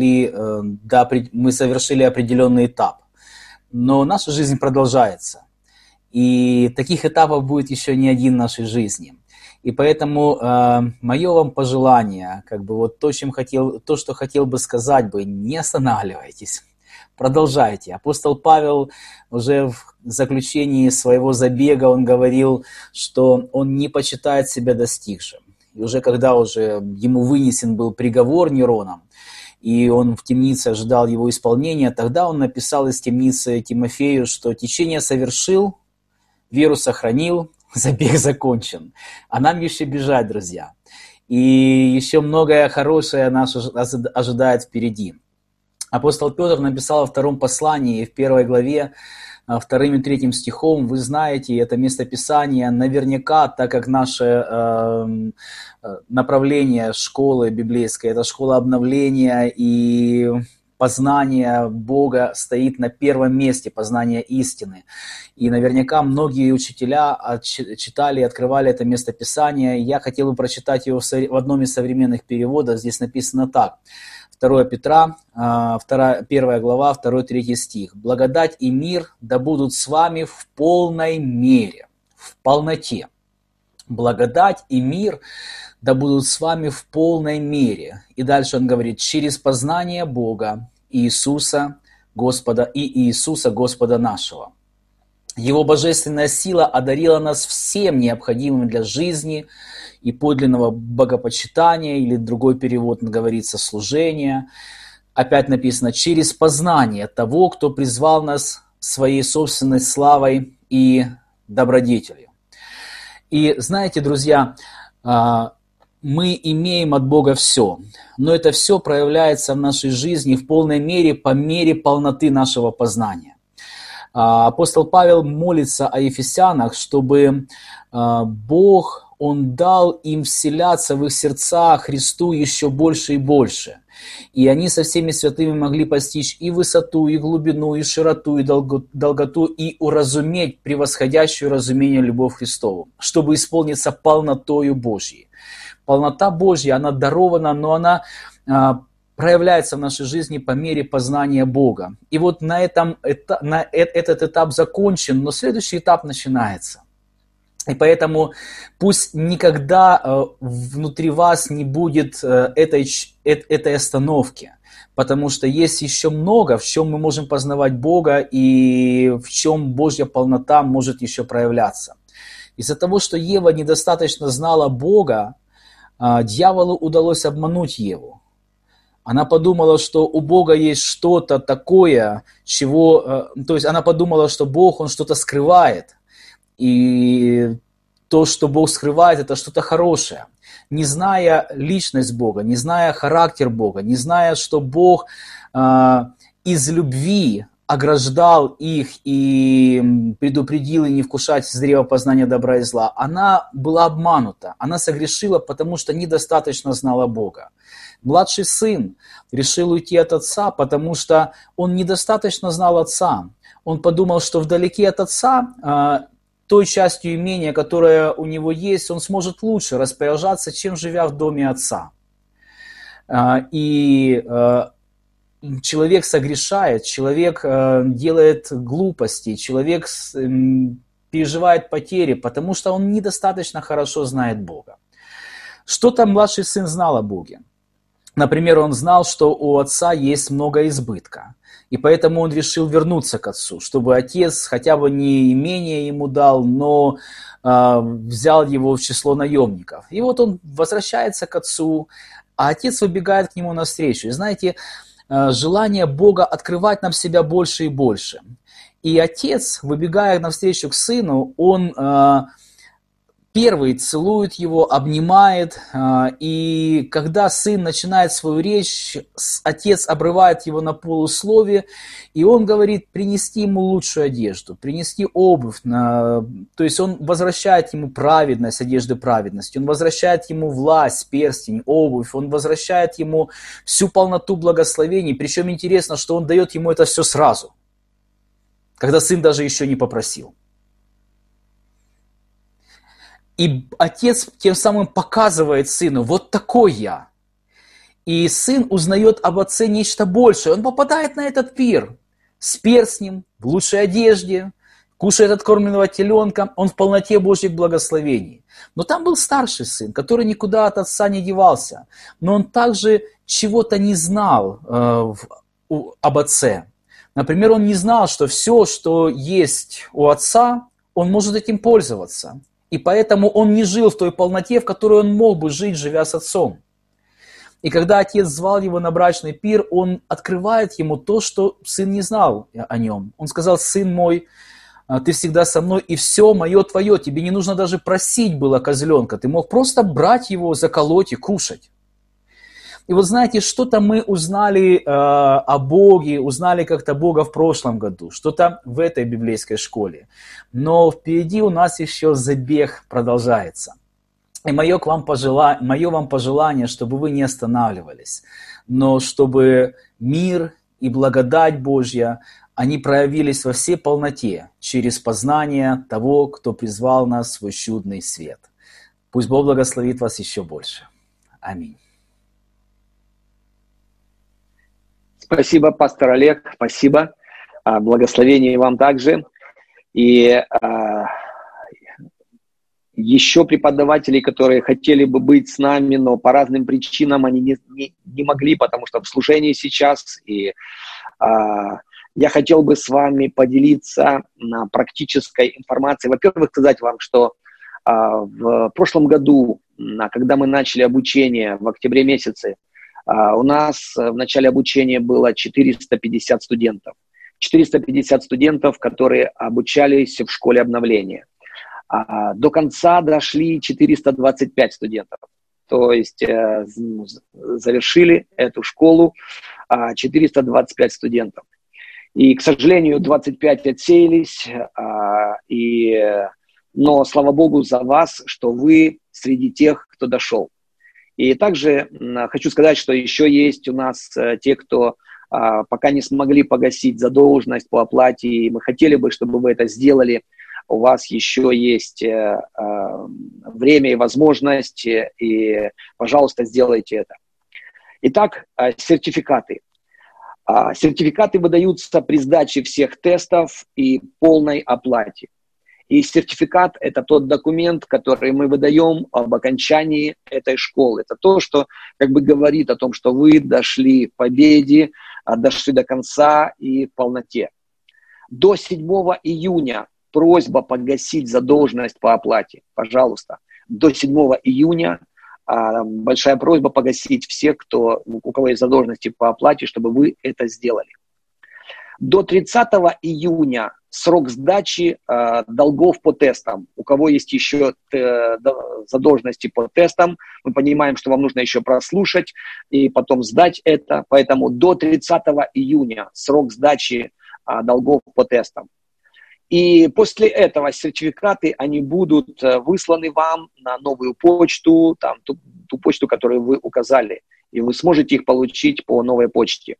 совершили определенный этап, но наша жизнь продолжается. И таких этапов будет еще не один в нашей жизни. И поэтому мое вам пожелание, то, что хотел бы сказать бы, не останавливайтесь, продолжайте. Апостол Павел уже в заключении своего забега, он говорил, что он не почитает себя достигшим. И уже когда ему вынесен был приговор Нероном, и он в темнице ожидал его исполнения, тогда он написал из темницы Тимофею, что течение совершил, веру сохранил, забег закончен. А нам еще бежать, друзья. И еще многое хорошее нас ожидает впереди. Апостол Петр написал во втором послании, в 1 главе, 2 и 3 стихом, вы знаете, это местописание наверняка, так как наше направление школы библейской, это школа обновления и познание Бога стоит на первом месте, познание истины. И наверняка многие учителя читали и открывали это местописание. Я хотел бы прочитать его в одном из современных переводов. Здесь написано так. 2 Петра, 1 глава, 2-3 стих. «Благодать и мир да будут с вами в полной мере, в полноте. Благодать и мир да будут с вами в полной мере». И дальше он говорит, через познание Бога Иисуса Господа нашего. Его божественная сила одарила нас всем необходимым для жизни и подлинного богопочитания, или другой перевод говорится служения. Опять написано, через познание того, кто призвал нас своей собственной славой и добродетелью. И знаете, друзья, мы имеем от Бога все, но это все проявляется в нашей жизни в полной мере, по мере полноты нашего познания. Апостол Павел молится о ефесянах, чтобы Бог, Он дал им вселяться в их сердца Христу еще больше и больше. И они со всеми святыми могли постичь и высоту, и глубину, и широту, и долготу, и уразуметь превосходящую разумение любовь Христову, чтобы исполниться полнотою Божьей. Полнота Божья, она дарована, но она проявляется в нашей жизни по мере познания Бога. И вот этот этап закончен, но следующий этап начинается. И поэтому пусть никогда внутри вас не будет этой остановки, потому что есть еще много, в чем мы можем познавать Бога и в чем Божья полнота может еще проявляться. Из-за того, что Ева недостаточно знала Бога, дьяволу удалось обмануть Еву. Она подумала, что у Бога есть что-то такое, то есть она подумала, что Бог, Он что-то скрывает. И то, что Бог скрывает, это что-то хорошее. Не зная личность Бога, не зная характер Бога, не зная, что Бог из любви ограждал их и предупредил и не вкушать с древа познания добра и зла, она была обманута, она согрешила, потому что недостаточно знала Бога. Младший сын решил уйти от отца, потому что он недостаточно знал отца. Он подумал, что вдалеке от отца, той частью имения, которая у него есть, он сможет лучше распоряжаться, чем живя в доме отца. И человек согрешает, человек делает глупости, человек переживает потери, потому что он недостаточно хорошо знает Бога. Что-то младший сын знал о Боге. Например, он знал, что у отца есть много избытка, и поэтому он решил вернуться к отцу, чтобы отец хотя бы не имение ему дал, но взял его в число наемников. И вот он возвращается к отцу, а отец выбегает к нему навстречу. И знаете, желание Бога открывать нам себя больше и больше. И отец, выбегая навстречу к сыну, он первый целует его, обнимает, и когда сын начинает свою речь, отец обрывает его на полусловие, и он говорит принести ему лучшую одежду, принести обувь, то есть он возвращает ему праведность, одежды праведности, он возвращает ему власть, перстень, обувь, он возвращает ему всю полноту благословений, причем интересно, что он дает ему это все сразу, когда сын даже еще не попросил. И отец тем самым показывает сыну, вот такой я. И сын узнает об отце нечто большее. Он попадает на этот пир с перстнем, в лучшей одежде, кушает откормленного теленка, он в полноте Божьих благословений. Но там был старший сын, который никуда от отца не девался. Но он также чего-то не знал об отце. Например, он не знал, что все, что есть у отца, он может этим пользоваться. И поэтому он не жил в той полноте, в которой он мог бы жить, живя с отцом. И когда отец звал его на брачный пир, он открывает ему то, что сын не знал о нем. Он сказал: сын мой, ты всегда со мной, и все мое твое. Тебе не нужно даже просить было козленка. Ты мог просто брать его, заколоть и кушать. И вот знаете, что-то мы узнали о Боге, узнали как-то Бога в прошлом году, что-то в этой библейской школе. Но впереди у нас еще забег продолжается. И мое вам пожелание, чтобы вы не останавливались, но чтобы мир и благодать Божья, они проявились во всей полноте через познание того, кто призвал нас в свой чудный свет. Пусть Бог благословит вас еще больше. Аминь. Спасибо, пастор Олег, спасибо. Благословение вам также. И еще преподавателей, которые хотели бы быть с нами, но по разным причинам они не могли, потому что в служении сейчас. И я хотел бы с вами поделиться практической информацией. Во-первых, сказать вам, что в прошлом году, когда мы начали обучение в октябре месяце, у нас в начале обучения было 450 студентов. 450 студентов, которые обучались в школе обновления. До конца дошли 425 студентов. То есть завершили эту школу 425 студентов. И, к сожалению, 25 отсеялись. Но слава Богу за вас, что вы среди тех, кто дошел. И также хочу сказать, что еще есть у нас те, кто пока не смогли погасить задолженность по оплате, и мы хотели бы, чтобы вы это сделали. У вас еще есть время и возможность, и, пожалуйста, сделайте это. Итак, сертификаты. Сертификаты выдаются при сдаче всех тестов и полной оплате. И сертификат – это тот документ, который мы выдаем об окончании этой школы. Это то, что как бы говорит о том, что вы дошли к победе, дошли до конца и в полноте. До 7 июня просьба погасить задолженность по оплате. Пожалуйста, до 7 июня большая просьба погасить всех, у кого есть задолженности по оплате, чтобы вы это сделали. До 30 июня срок сдачи долгов по тестам. У кого есть еще задолженности по тестам, мы понимаем, что вам нужно еще прослушать и потом сдать это. Поэтому до 30 июня срок сдачи долгов по тестам. И после этого сертификаты, они будут высланы вам на новую почту, ту почту, которую вы указали, и вы сможете их получить по новой почте.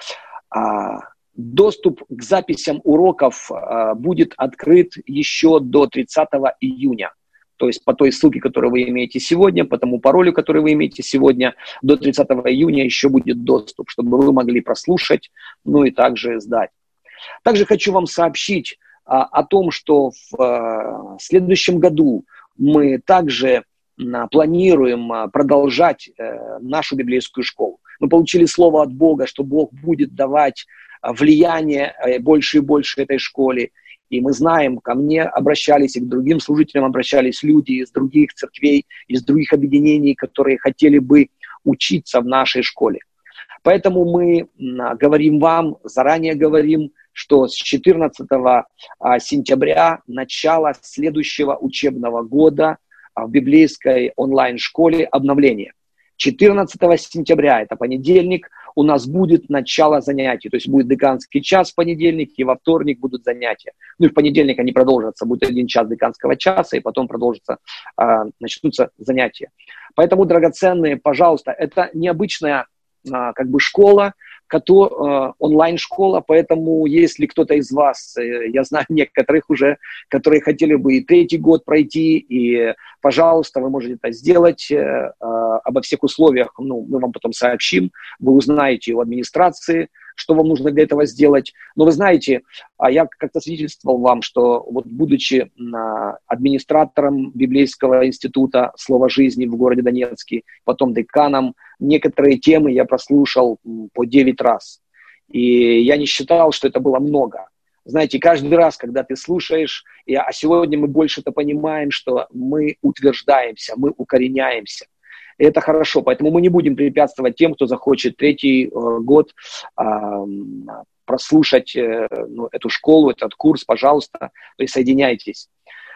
Доступ к записям уроков будет открыт еще до 30 июня. То есть по той ссылке, которую вы имеете сегодня, по тому паролю, который вы имеете сегодня, до 30 июня еще будет доступ, чтобы вы могли прослушать, ну и также сдать. Также хочу вам сообщить о том, что в следующем году мы также планируем продолжать нашу библейскую школу. Мы получили слово от Бога, что Бог будет давать влияние больше и больше этой школе. И мы знаем, ко мне обращались, и к другим служителям обращались люди из других церквей, из других объединений, которые хотели бы учиться в нашей школе. Поэтому мы говорим вам, заранее говорим, что с 14 сентября, начало следующего учебного года в библейской онлайн-школе обновление. 14 сентября, это понедельник, у нас будет начало занятий. То есть будет деканский час в понедельник, и во вторник будут занятия. Ну и в понедельник они продолжатся, будет 1 час деканского часа, и потом начнутся занятия. Поэтому, драгоценные, пожалуйста, это необычная школа, онлайн-школа, поэтому если кто-то из вас, я знаю некоторых уже, которые хотели бы и 3-й год пройти, и, пожалуйста, вы можете это сделать. Обо всех условиях, мы вам потом сообщим, вы узнаете у администрации, что вам нужно для этого сделать. Но вы знаете, я как-то свидетельствовал вам, что вот будучи администратором Библейского института «Слово жизни» в городе Донецке, потом деканом, некоторые темы я прослушал по 9 раз. И я не считал, что это было много. Знаете, каждый раз, когда ты слушаешь, а сегодня мы больше это понимаем, что мы утверждаемся, мы укореняемся. И это хорошо, поэтому мы не будем препятствовать тем, кто захочет 3-й год прослушать эту школу, этот курс, пожалуйста, присоединяйтесь.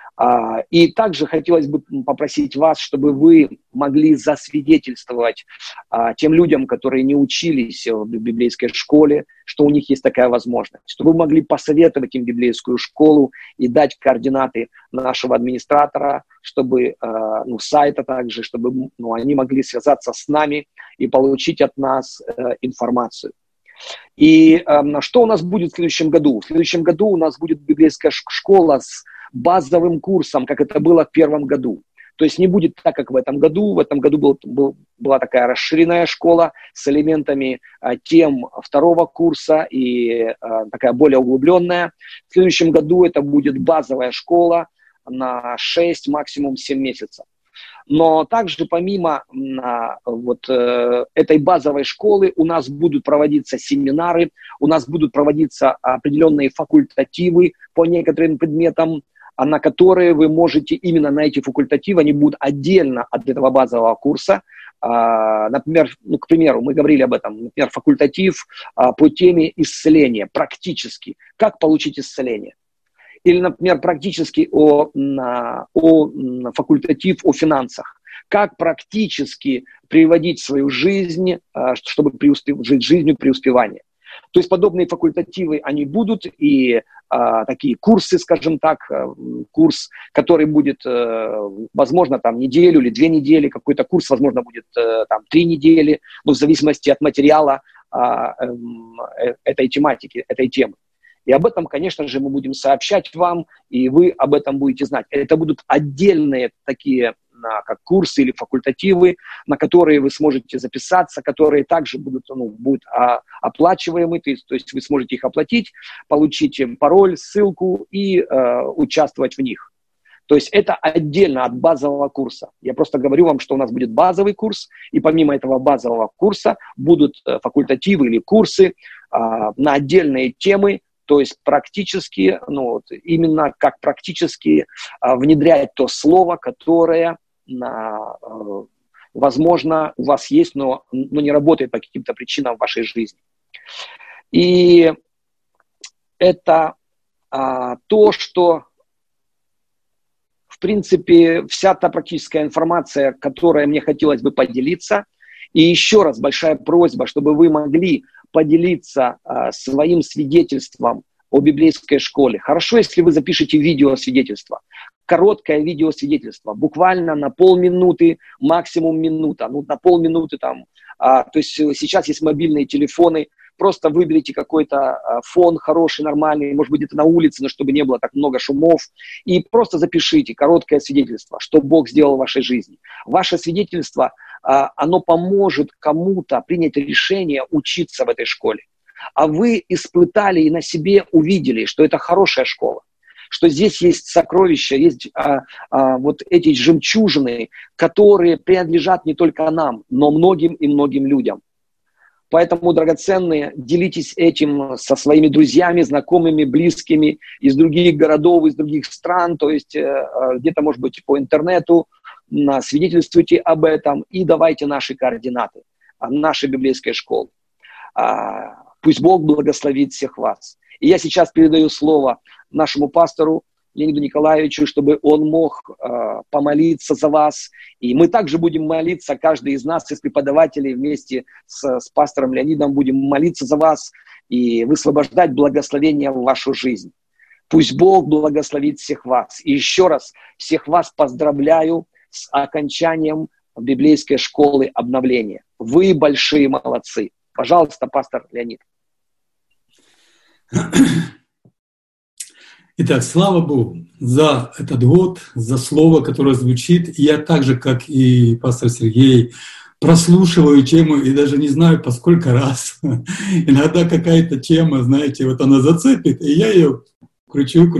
И также хотелось бы попросить вас, чтобы вы могли засвидетельствовать тем людям, которые не учились в библейской школе, что у них есть такая возможность, чтобы вы могли посоветовать им библейскую школу и дать координаты нашего администратора, чтобы сайта также, чтобы они могли связаться с нами и получить от нас информацию. И что у нас будет в следующем году? В следующем году у нас будет библейская школа с базовым курсом, как это было в 1-м году. То есть не будет так, как в этом году. В этом году была такая расширенная школа с элементами тем 2-го курса и такая более углубленная. В следующем году это будет базовая школа на 6, максимум 7 месяцев. Но также помимо этой базовой школы у нас будут проводиться семинары, у нас будут проводиться определенные факультативы по некоторым предметам, на которые вы можете именно на эти факультативы, они будут отдельно от этого базового курса. Например, к примеру, мы говорили об этом, например, факультатив по теме исцеления, практически, как получить исцеление. Или, например, практически факультатив о финансах, как практически приводить свою жизнь, чтобы жить жизнью преуспевания. То есть подобные факультативы, они будут, и такие курсы, скажем так, курс, который будет, возможно, неделю или 2 недели, какой-то курс, возможно, будет 3 недели, в зависимости от материала этой тематики, этой темы. И об этом, конечно же, мы будем сообщать вам, и вы об этом будете знать. Это будут отдельные такие как курсы или факультативы, на которые вы сможете записаться, которые также будут оплачиваемы, то есть вы сможете их оплатить, получить пароль, ссылку и участвовать в них. То есть это отдельно от базового курса. Я просто говорю вам, что у нас будет базовый курс, и помимо этого базового курса будут факультативы или курсы на отдельные темы, то есть практически, именно как практически внедрять то слово, которое, возможно, у вас есть, но не работает по каким-то причинам в вашей жизни. И это то, что, в принципе, вся та практическая информация, которой мне хотелось бы поделиться. И еще раз большая просьба, чтобы вы могли поделиться своим свидетельством о библейской школе. Хорошо, если вы запишете видеосвидетельство, короткое видеосвидетельство, буквально на полминуты, максимум минута, на полминуты то есть сейчас есть мобильные телефоны, просто выберите какой-то фон хороший, нормальный, может быть, это на улице, но чтобы не было так много шумов, и просто запишите короткое свидетельство, что Бог сделал в вашей жизни. Ваше свидетельство, оно поможет кому-то принять решение учиться в этой школе. А вы испытали и на себе увидели, что это хорошая школа, что здесь есть сокровища, есть вот эти жемчужины, которые принадлежат не только нам, но многим и многим людям. Поэтому, драгоценные, делитесь этим со своими друзьями, знакомыми, близкими из других городов, из других стран, то есть где-то, может быть, по интернету, свидетельствуйте об этом и давайте наши координаты нашей библейской школы. Пусть Бог благословит всех вас. И я сейчас передаю слово нашему пастору Леониду Николаевичу, чтобы он мог помолиться за вас. И мы также будем молиться, каждый из нас, из преподавателей, вместе с пастором Леонидом будем молиться за вас и высвобождать благословение в вашу жизнь. Пусть Бог благословит всех вас. И еще раз всех вас поздравляю с окончанием библейской школы обновления. Вы большие молодцы. Пожалуйста, пастор Леонид. Итак, слава Богу за этот год, за слово, которое звучит. Я так же, как и пастор Сергей, прослушиваю тему и даже не знаю, по сколько раз. Иногда какая-то тема, знаете, вот она зацепит, и я ее кручу,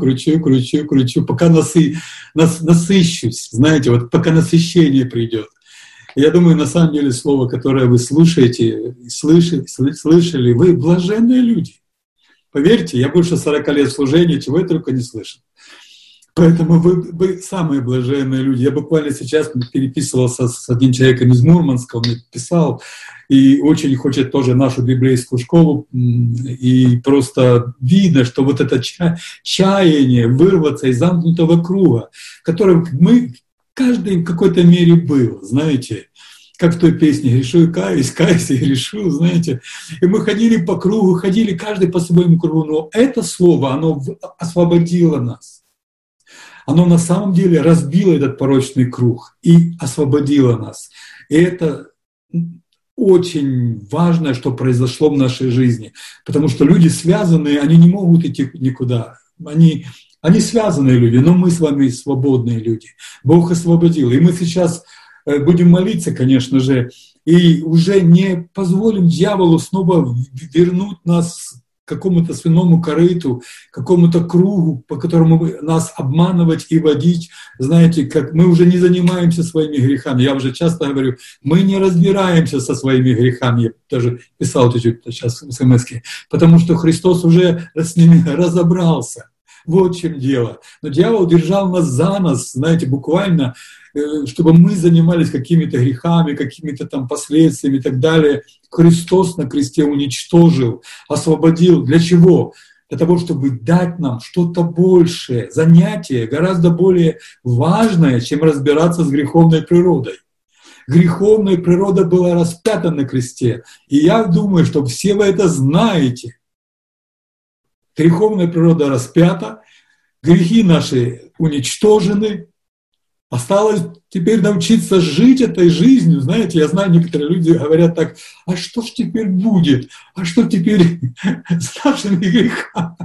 пока насыщусь, знаете, вот пока насыщение придет. Я думаю, на самом деле, слово, которое вы слушаете, слышали, вы блаженные люди. Поверьте, я больше 40 лет служения, чего я только не слышал. Поэтому вы самые блаженные люди. Я буквально сейчас переписывался с одним человеком из Мурманска, он мне писал, и очень хочет тоже нашу библейскую школу. И просто видно, что вот это чаяние вырваться из замкнутого круга, в котором каждый в какой-то мере был, знаете, как в той песне «Грешу и каюсь, каюсь и грешу», знаете. И мы ходили по кругу, ходили каждый по своему кругу, но это слово, оно освободило нас. Оно на самом деле разбило этот порочный круг и освободило нас. И это очень важно, что произошло в нашей жизни, потому что люди связанные, они не могут идти никуда. Они связанные люди, но мы с вами свободные люди. Бог освободил. И мы сейчас будем молиться, конечно же, и уже не позволим дьяволу снова вернуть нас к какому-то свиному корыту, к какому-то кругу, по которому нас обманывать и водить. Знаете, как мы уже не занимаемся своими грехами. Я уже часто говорю, мы не разбираемся со своими грехами. Я даже писал чуть-чуть сейчас в смс-ке, потому что Христос уже с ними разобрался. Вот в чем дело. Но дьявол держал нас за нос, знаете, буквально, чтобы мы занимались какими-то грехами, какими-то там последствиями и так далее. Христос на кресте уничтожил, освободил. Для чего? Для того, чтобы дать нам что-то большее, занятие гораздо более важное, чем разбираться с греховной природой. Греховная природа была распята на кресте. И я думаю, что все вы это знаете. Греховная природа распята, грехи наши уничтожены. Осталось теперь научиться жить этой жизнью. Знаете, я знаю, некоторые люди говорят так, а что ж теперь будет? А что теперь с нашими грехами?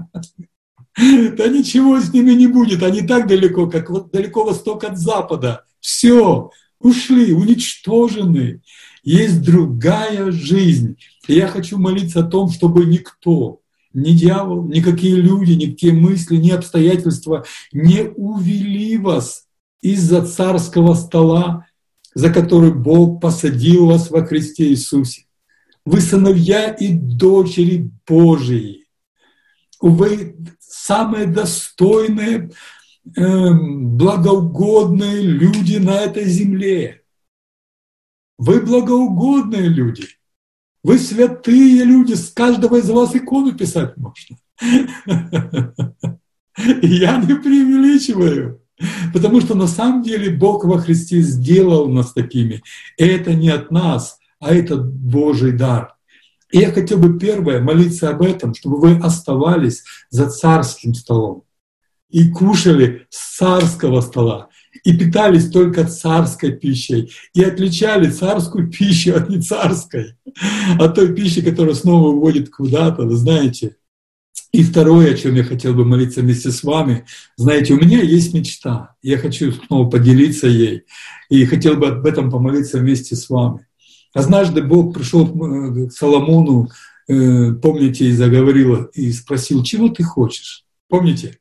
Да ничего с ними не будет. Они так далеко, как вот далеко восток от запада. Все, ушли, уничтожены. Есть другая жизнь. И я хочу молиться о том, чтобы никто, ни дьявол, никакие люди, никакие мысли, ни обстоятельства не увели вас из-за царского стола, за который Бог посадил вас во Христе Иисусе. Вы сыновья и дочери Божии. Вы самые достойные, благоугодные люди на этой земле. Вы благоугодные люди. Вы святые люди, с каждого из вас икону писать можно. Я не преувеличиваю, потому что на самом деле Бог во Христе сделал нас такими. Это не от нас, а это Божий дар. И я хотел бы первое молиться об этом, чтобы вы оставались за царским столом и кушали с царского стола, и питались только царской пищей, и отличали царскую пищу от нецарской, от той пищи, которая снова уводит куда-то, вы знаете. И второе, о чем я хотел бы молиться вместе с вами, знаете, у меня есть мечта, я хочу снова поделиться ей, и хотел бы об этом помолиться вместе с вами. Однажды Бог пришел к Соломону, помните, и заговорил, и спросил, чего ты хочешь? Помните?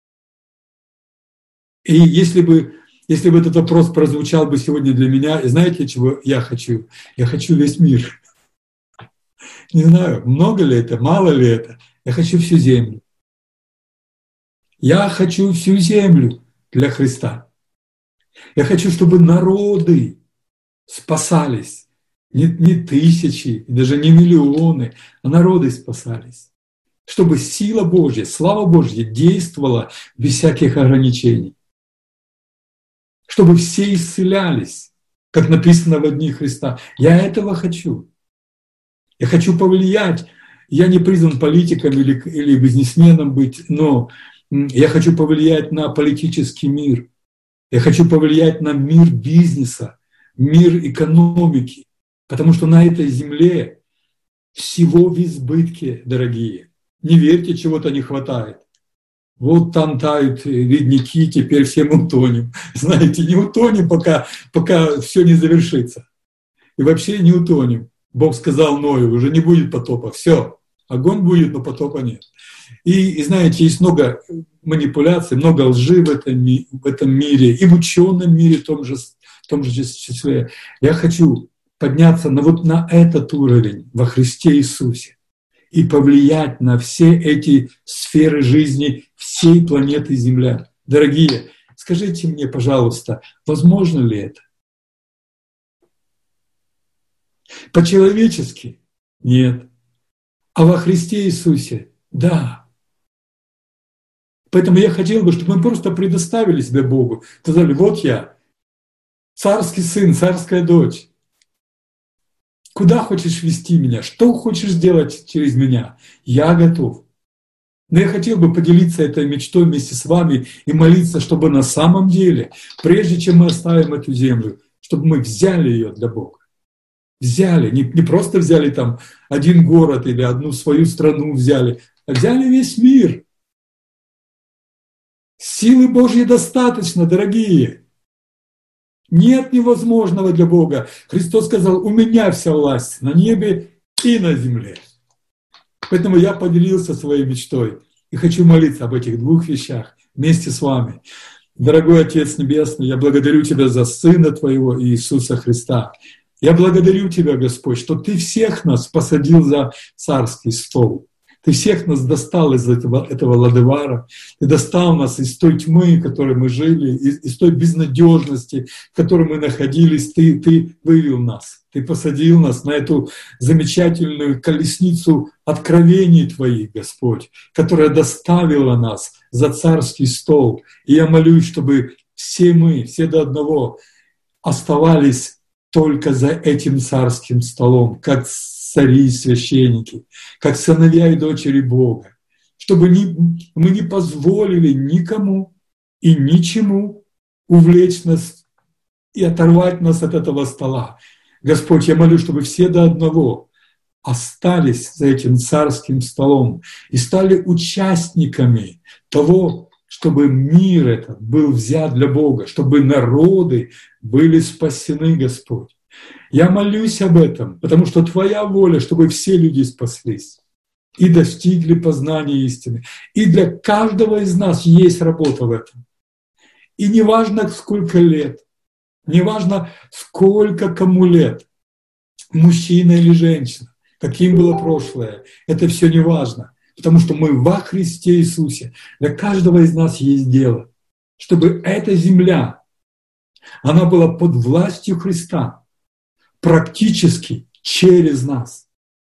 И если бы этот вопрос прозвучал бы сегодня для меня, знаете, чего я хочу? Я хочу весь мир. Не знаю, много ли это, мало ли это. Я хочу всю землю. Я хочу всю землю для Христа. Я хочу, чтобы народы спасались. Не тысячи, даже не миллионы, а народы спасались. Чтобы сила Божья, слава Божья действовала без всяких ограничений. Чтобы все исцелялись, как написано во дни Христа. Я этого хочу. Я хочу повлиять. Я не призван политиком или бизнесменом быть, но я хочу повлиять на политический мир. Я хочу повлиять на мир бизнеса, мир экономики. Потому что на этой земле всего в избытке, дорогие. Не верьте, чего-то не хватает. Вот там тают ледники, теперь все мы утонем. Знаете, не утонем, пока все не завершится. И вообще не утонем. Бог сказал Ною, уже не будет потопа. Все, огонь будет, но потопа нет. И знаете, есть много манипуляций, много лжи в этом мире, и в ученом мире в том же числе. Я хочу подняться на этот уровень во Христе Иисусе и повлиять на все эти сферы жизни всей планеты Земля. Дорогие, скажите мне, пожалуйста, возможно ли это? По-человечески? Нет. А во Христе Иисусе? Да. Поэтому я хотел бы, чтобы мы просто предоставили себя Богу. Сказали, вот я, царский сын, царская дочь. Куда хочешь вести меня? Что хочешь сделать через меня? Я готов. Но я хотел бы поделиться этой мечтой вместе с вами и молиться, чтобы на самом деле, прежде чем мы оставим эту землю, чтобы мы взяли ее для Бога. Взяли, не просто взяли там один город или одну свою страну взяли, а взяли весь мир. Силы Божьей достаточно, дорогие. Нет невозможного для Бога. Христос сказал, у меня вся власть на небе и на земле. Поэтому я поделился своей мечтой и хочу молиться об этих двух вещах вместе с вами. Дорогой Отец Небесный, я благодарю Тебя за Сына Твоего Иисуса Христа. Я благодарю Тебя, Господь, что Ты всех нас посадил за царский стол. Ты всех нас достал из этого ладевара, Ты достал нас из той тьмы, в которой мы жили, из той безнадежности, в которой мы находились. Ты вывел нас, Ты посадил нас на эту замечательную колесницу откровений Твоих, Господь, которая доставила нас за царский стол. И я молюсь, чтобы все мы, все до одного, оставались только за этим царским столом, как цари и священники, как сыновья и дочери Бога, чтобы мы не позволили никому и ничему увлечь нас и оторвать нас от этого стола. Господь, я молю, чтобы все до одного остались за этим царским столом и стали участниками того, чтобы мир этот был взят для Бога, чтобы народы были спасены, Господь. Я молюсь об этом, потому что Твоя воля, чтобы все люди спаслись и достигли познания истины. И для каждого из нас есть работа в этом. И неважно, сколько лет, неважно, сколько кому лет, мужчина или женщина, каким было прошлое, это все не важно, потому что мы во Христе Иисусе. Для каждого из нас есть дело, чтобы эта земля, она была под властью Христа, практически через нас.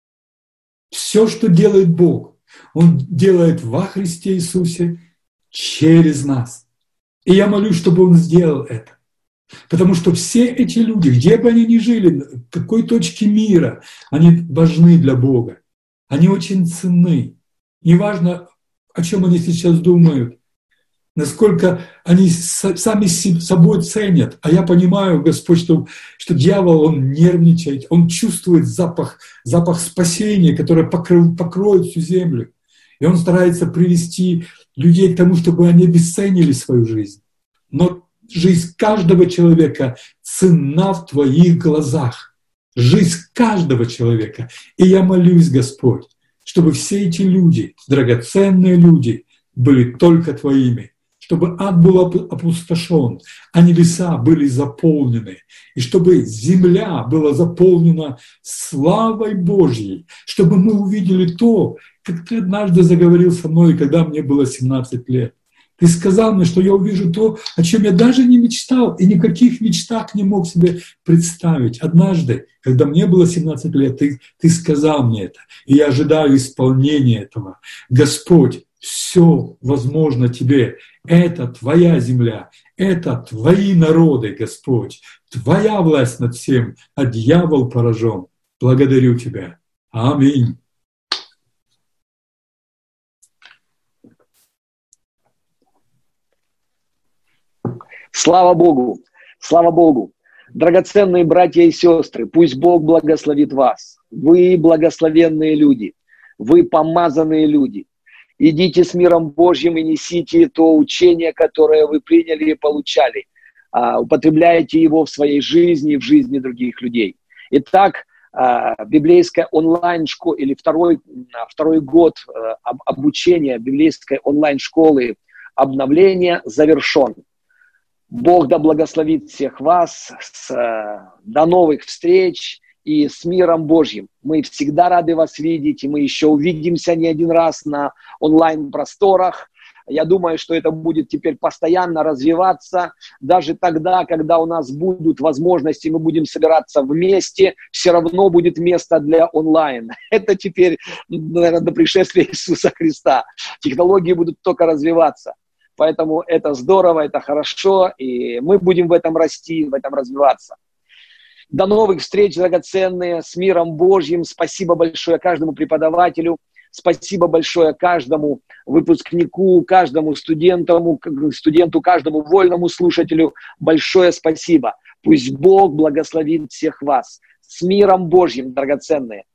Все, что делает Бог, Он делает во Христе Иисусе через нас. И я молюсь, чтобы Он сделал это. Потому что все эти люди, где бы они ни жили, в какой точке мира, они важны для Бога. Они очень ценны. Неважно, о чем они сейчас думают, насколько они сами собой ценят. А я понимаю, Господь, что дьявол, он нервничает, он чувствует запах спасения, который покроет всю землю. И он старается привести людей к тому, чтобы они обесценили свою жизнь. Но жизнь каждого человека ценна в Твоих глазах. Жизнь каждого человека. И я молюсь, Господь, чтобы все эти люди, драгоценные люди, были только Твоими. Чтобы ад был опустошен, а небеса были заполнены, и чтобы земля была заполнена славой Божьей, чтобы мы увидели то, как Ты однажды заговорил со мной, когда мне было 17 лет. Ты сказал мне, что я увижу то, о чем я даже не мечтал и никаких мечтах не мог себе представить. Однажды, когда мне было 17 лет, ты сказал мне это, и я ожидаю исполнения этого. Господь, все возможно Тебе. Это Твоя земля, это Твои народы, Господь. Твоя власть над всем, а дьявол поражен. Благодарю Тебя. Аминь. Слава Богу! Слава Богу! Драгоценные братья и сестры, пусть Бог благословит вас. Вы благословенные люди, вы помазанные люди. Идите с миром Божьим и несите то учение, которое вы приняли и получали. Употребляйте его в своей жизни и в жизни других людей. Итак, библейская онлайн-школа или второй год обучения библейской онлайн-школы обновления завершен. Бог да благословит всех вас. До новых встреч и с миром Божьим. Мы всегда рады вас видеть, и мы еще увидимся не один раз на онлайн-просторах. Я думаю, что это будет теперь постоянно развиваться. Даже тогда, когда у нас будут возможности, мы будем собираться вместе, все равно будет место для онлайн. Это теперь, наверное, до пришествия Иисуса Христа. Технологии будут только развиваться. Поэтому это здорово, это хорошо, и мы будем в этом расти, в этом развиваться. До новых встреч, драгоценные, с миром Божьим. Спасибо большое каждому преподавателю, спасибо большое каждому выпускнику, каждому студенту, каждому вольному слушателю. Большое спасибо. Пусть Бог благословит всех вас. С миром Божьим, драгоценные.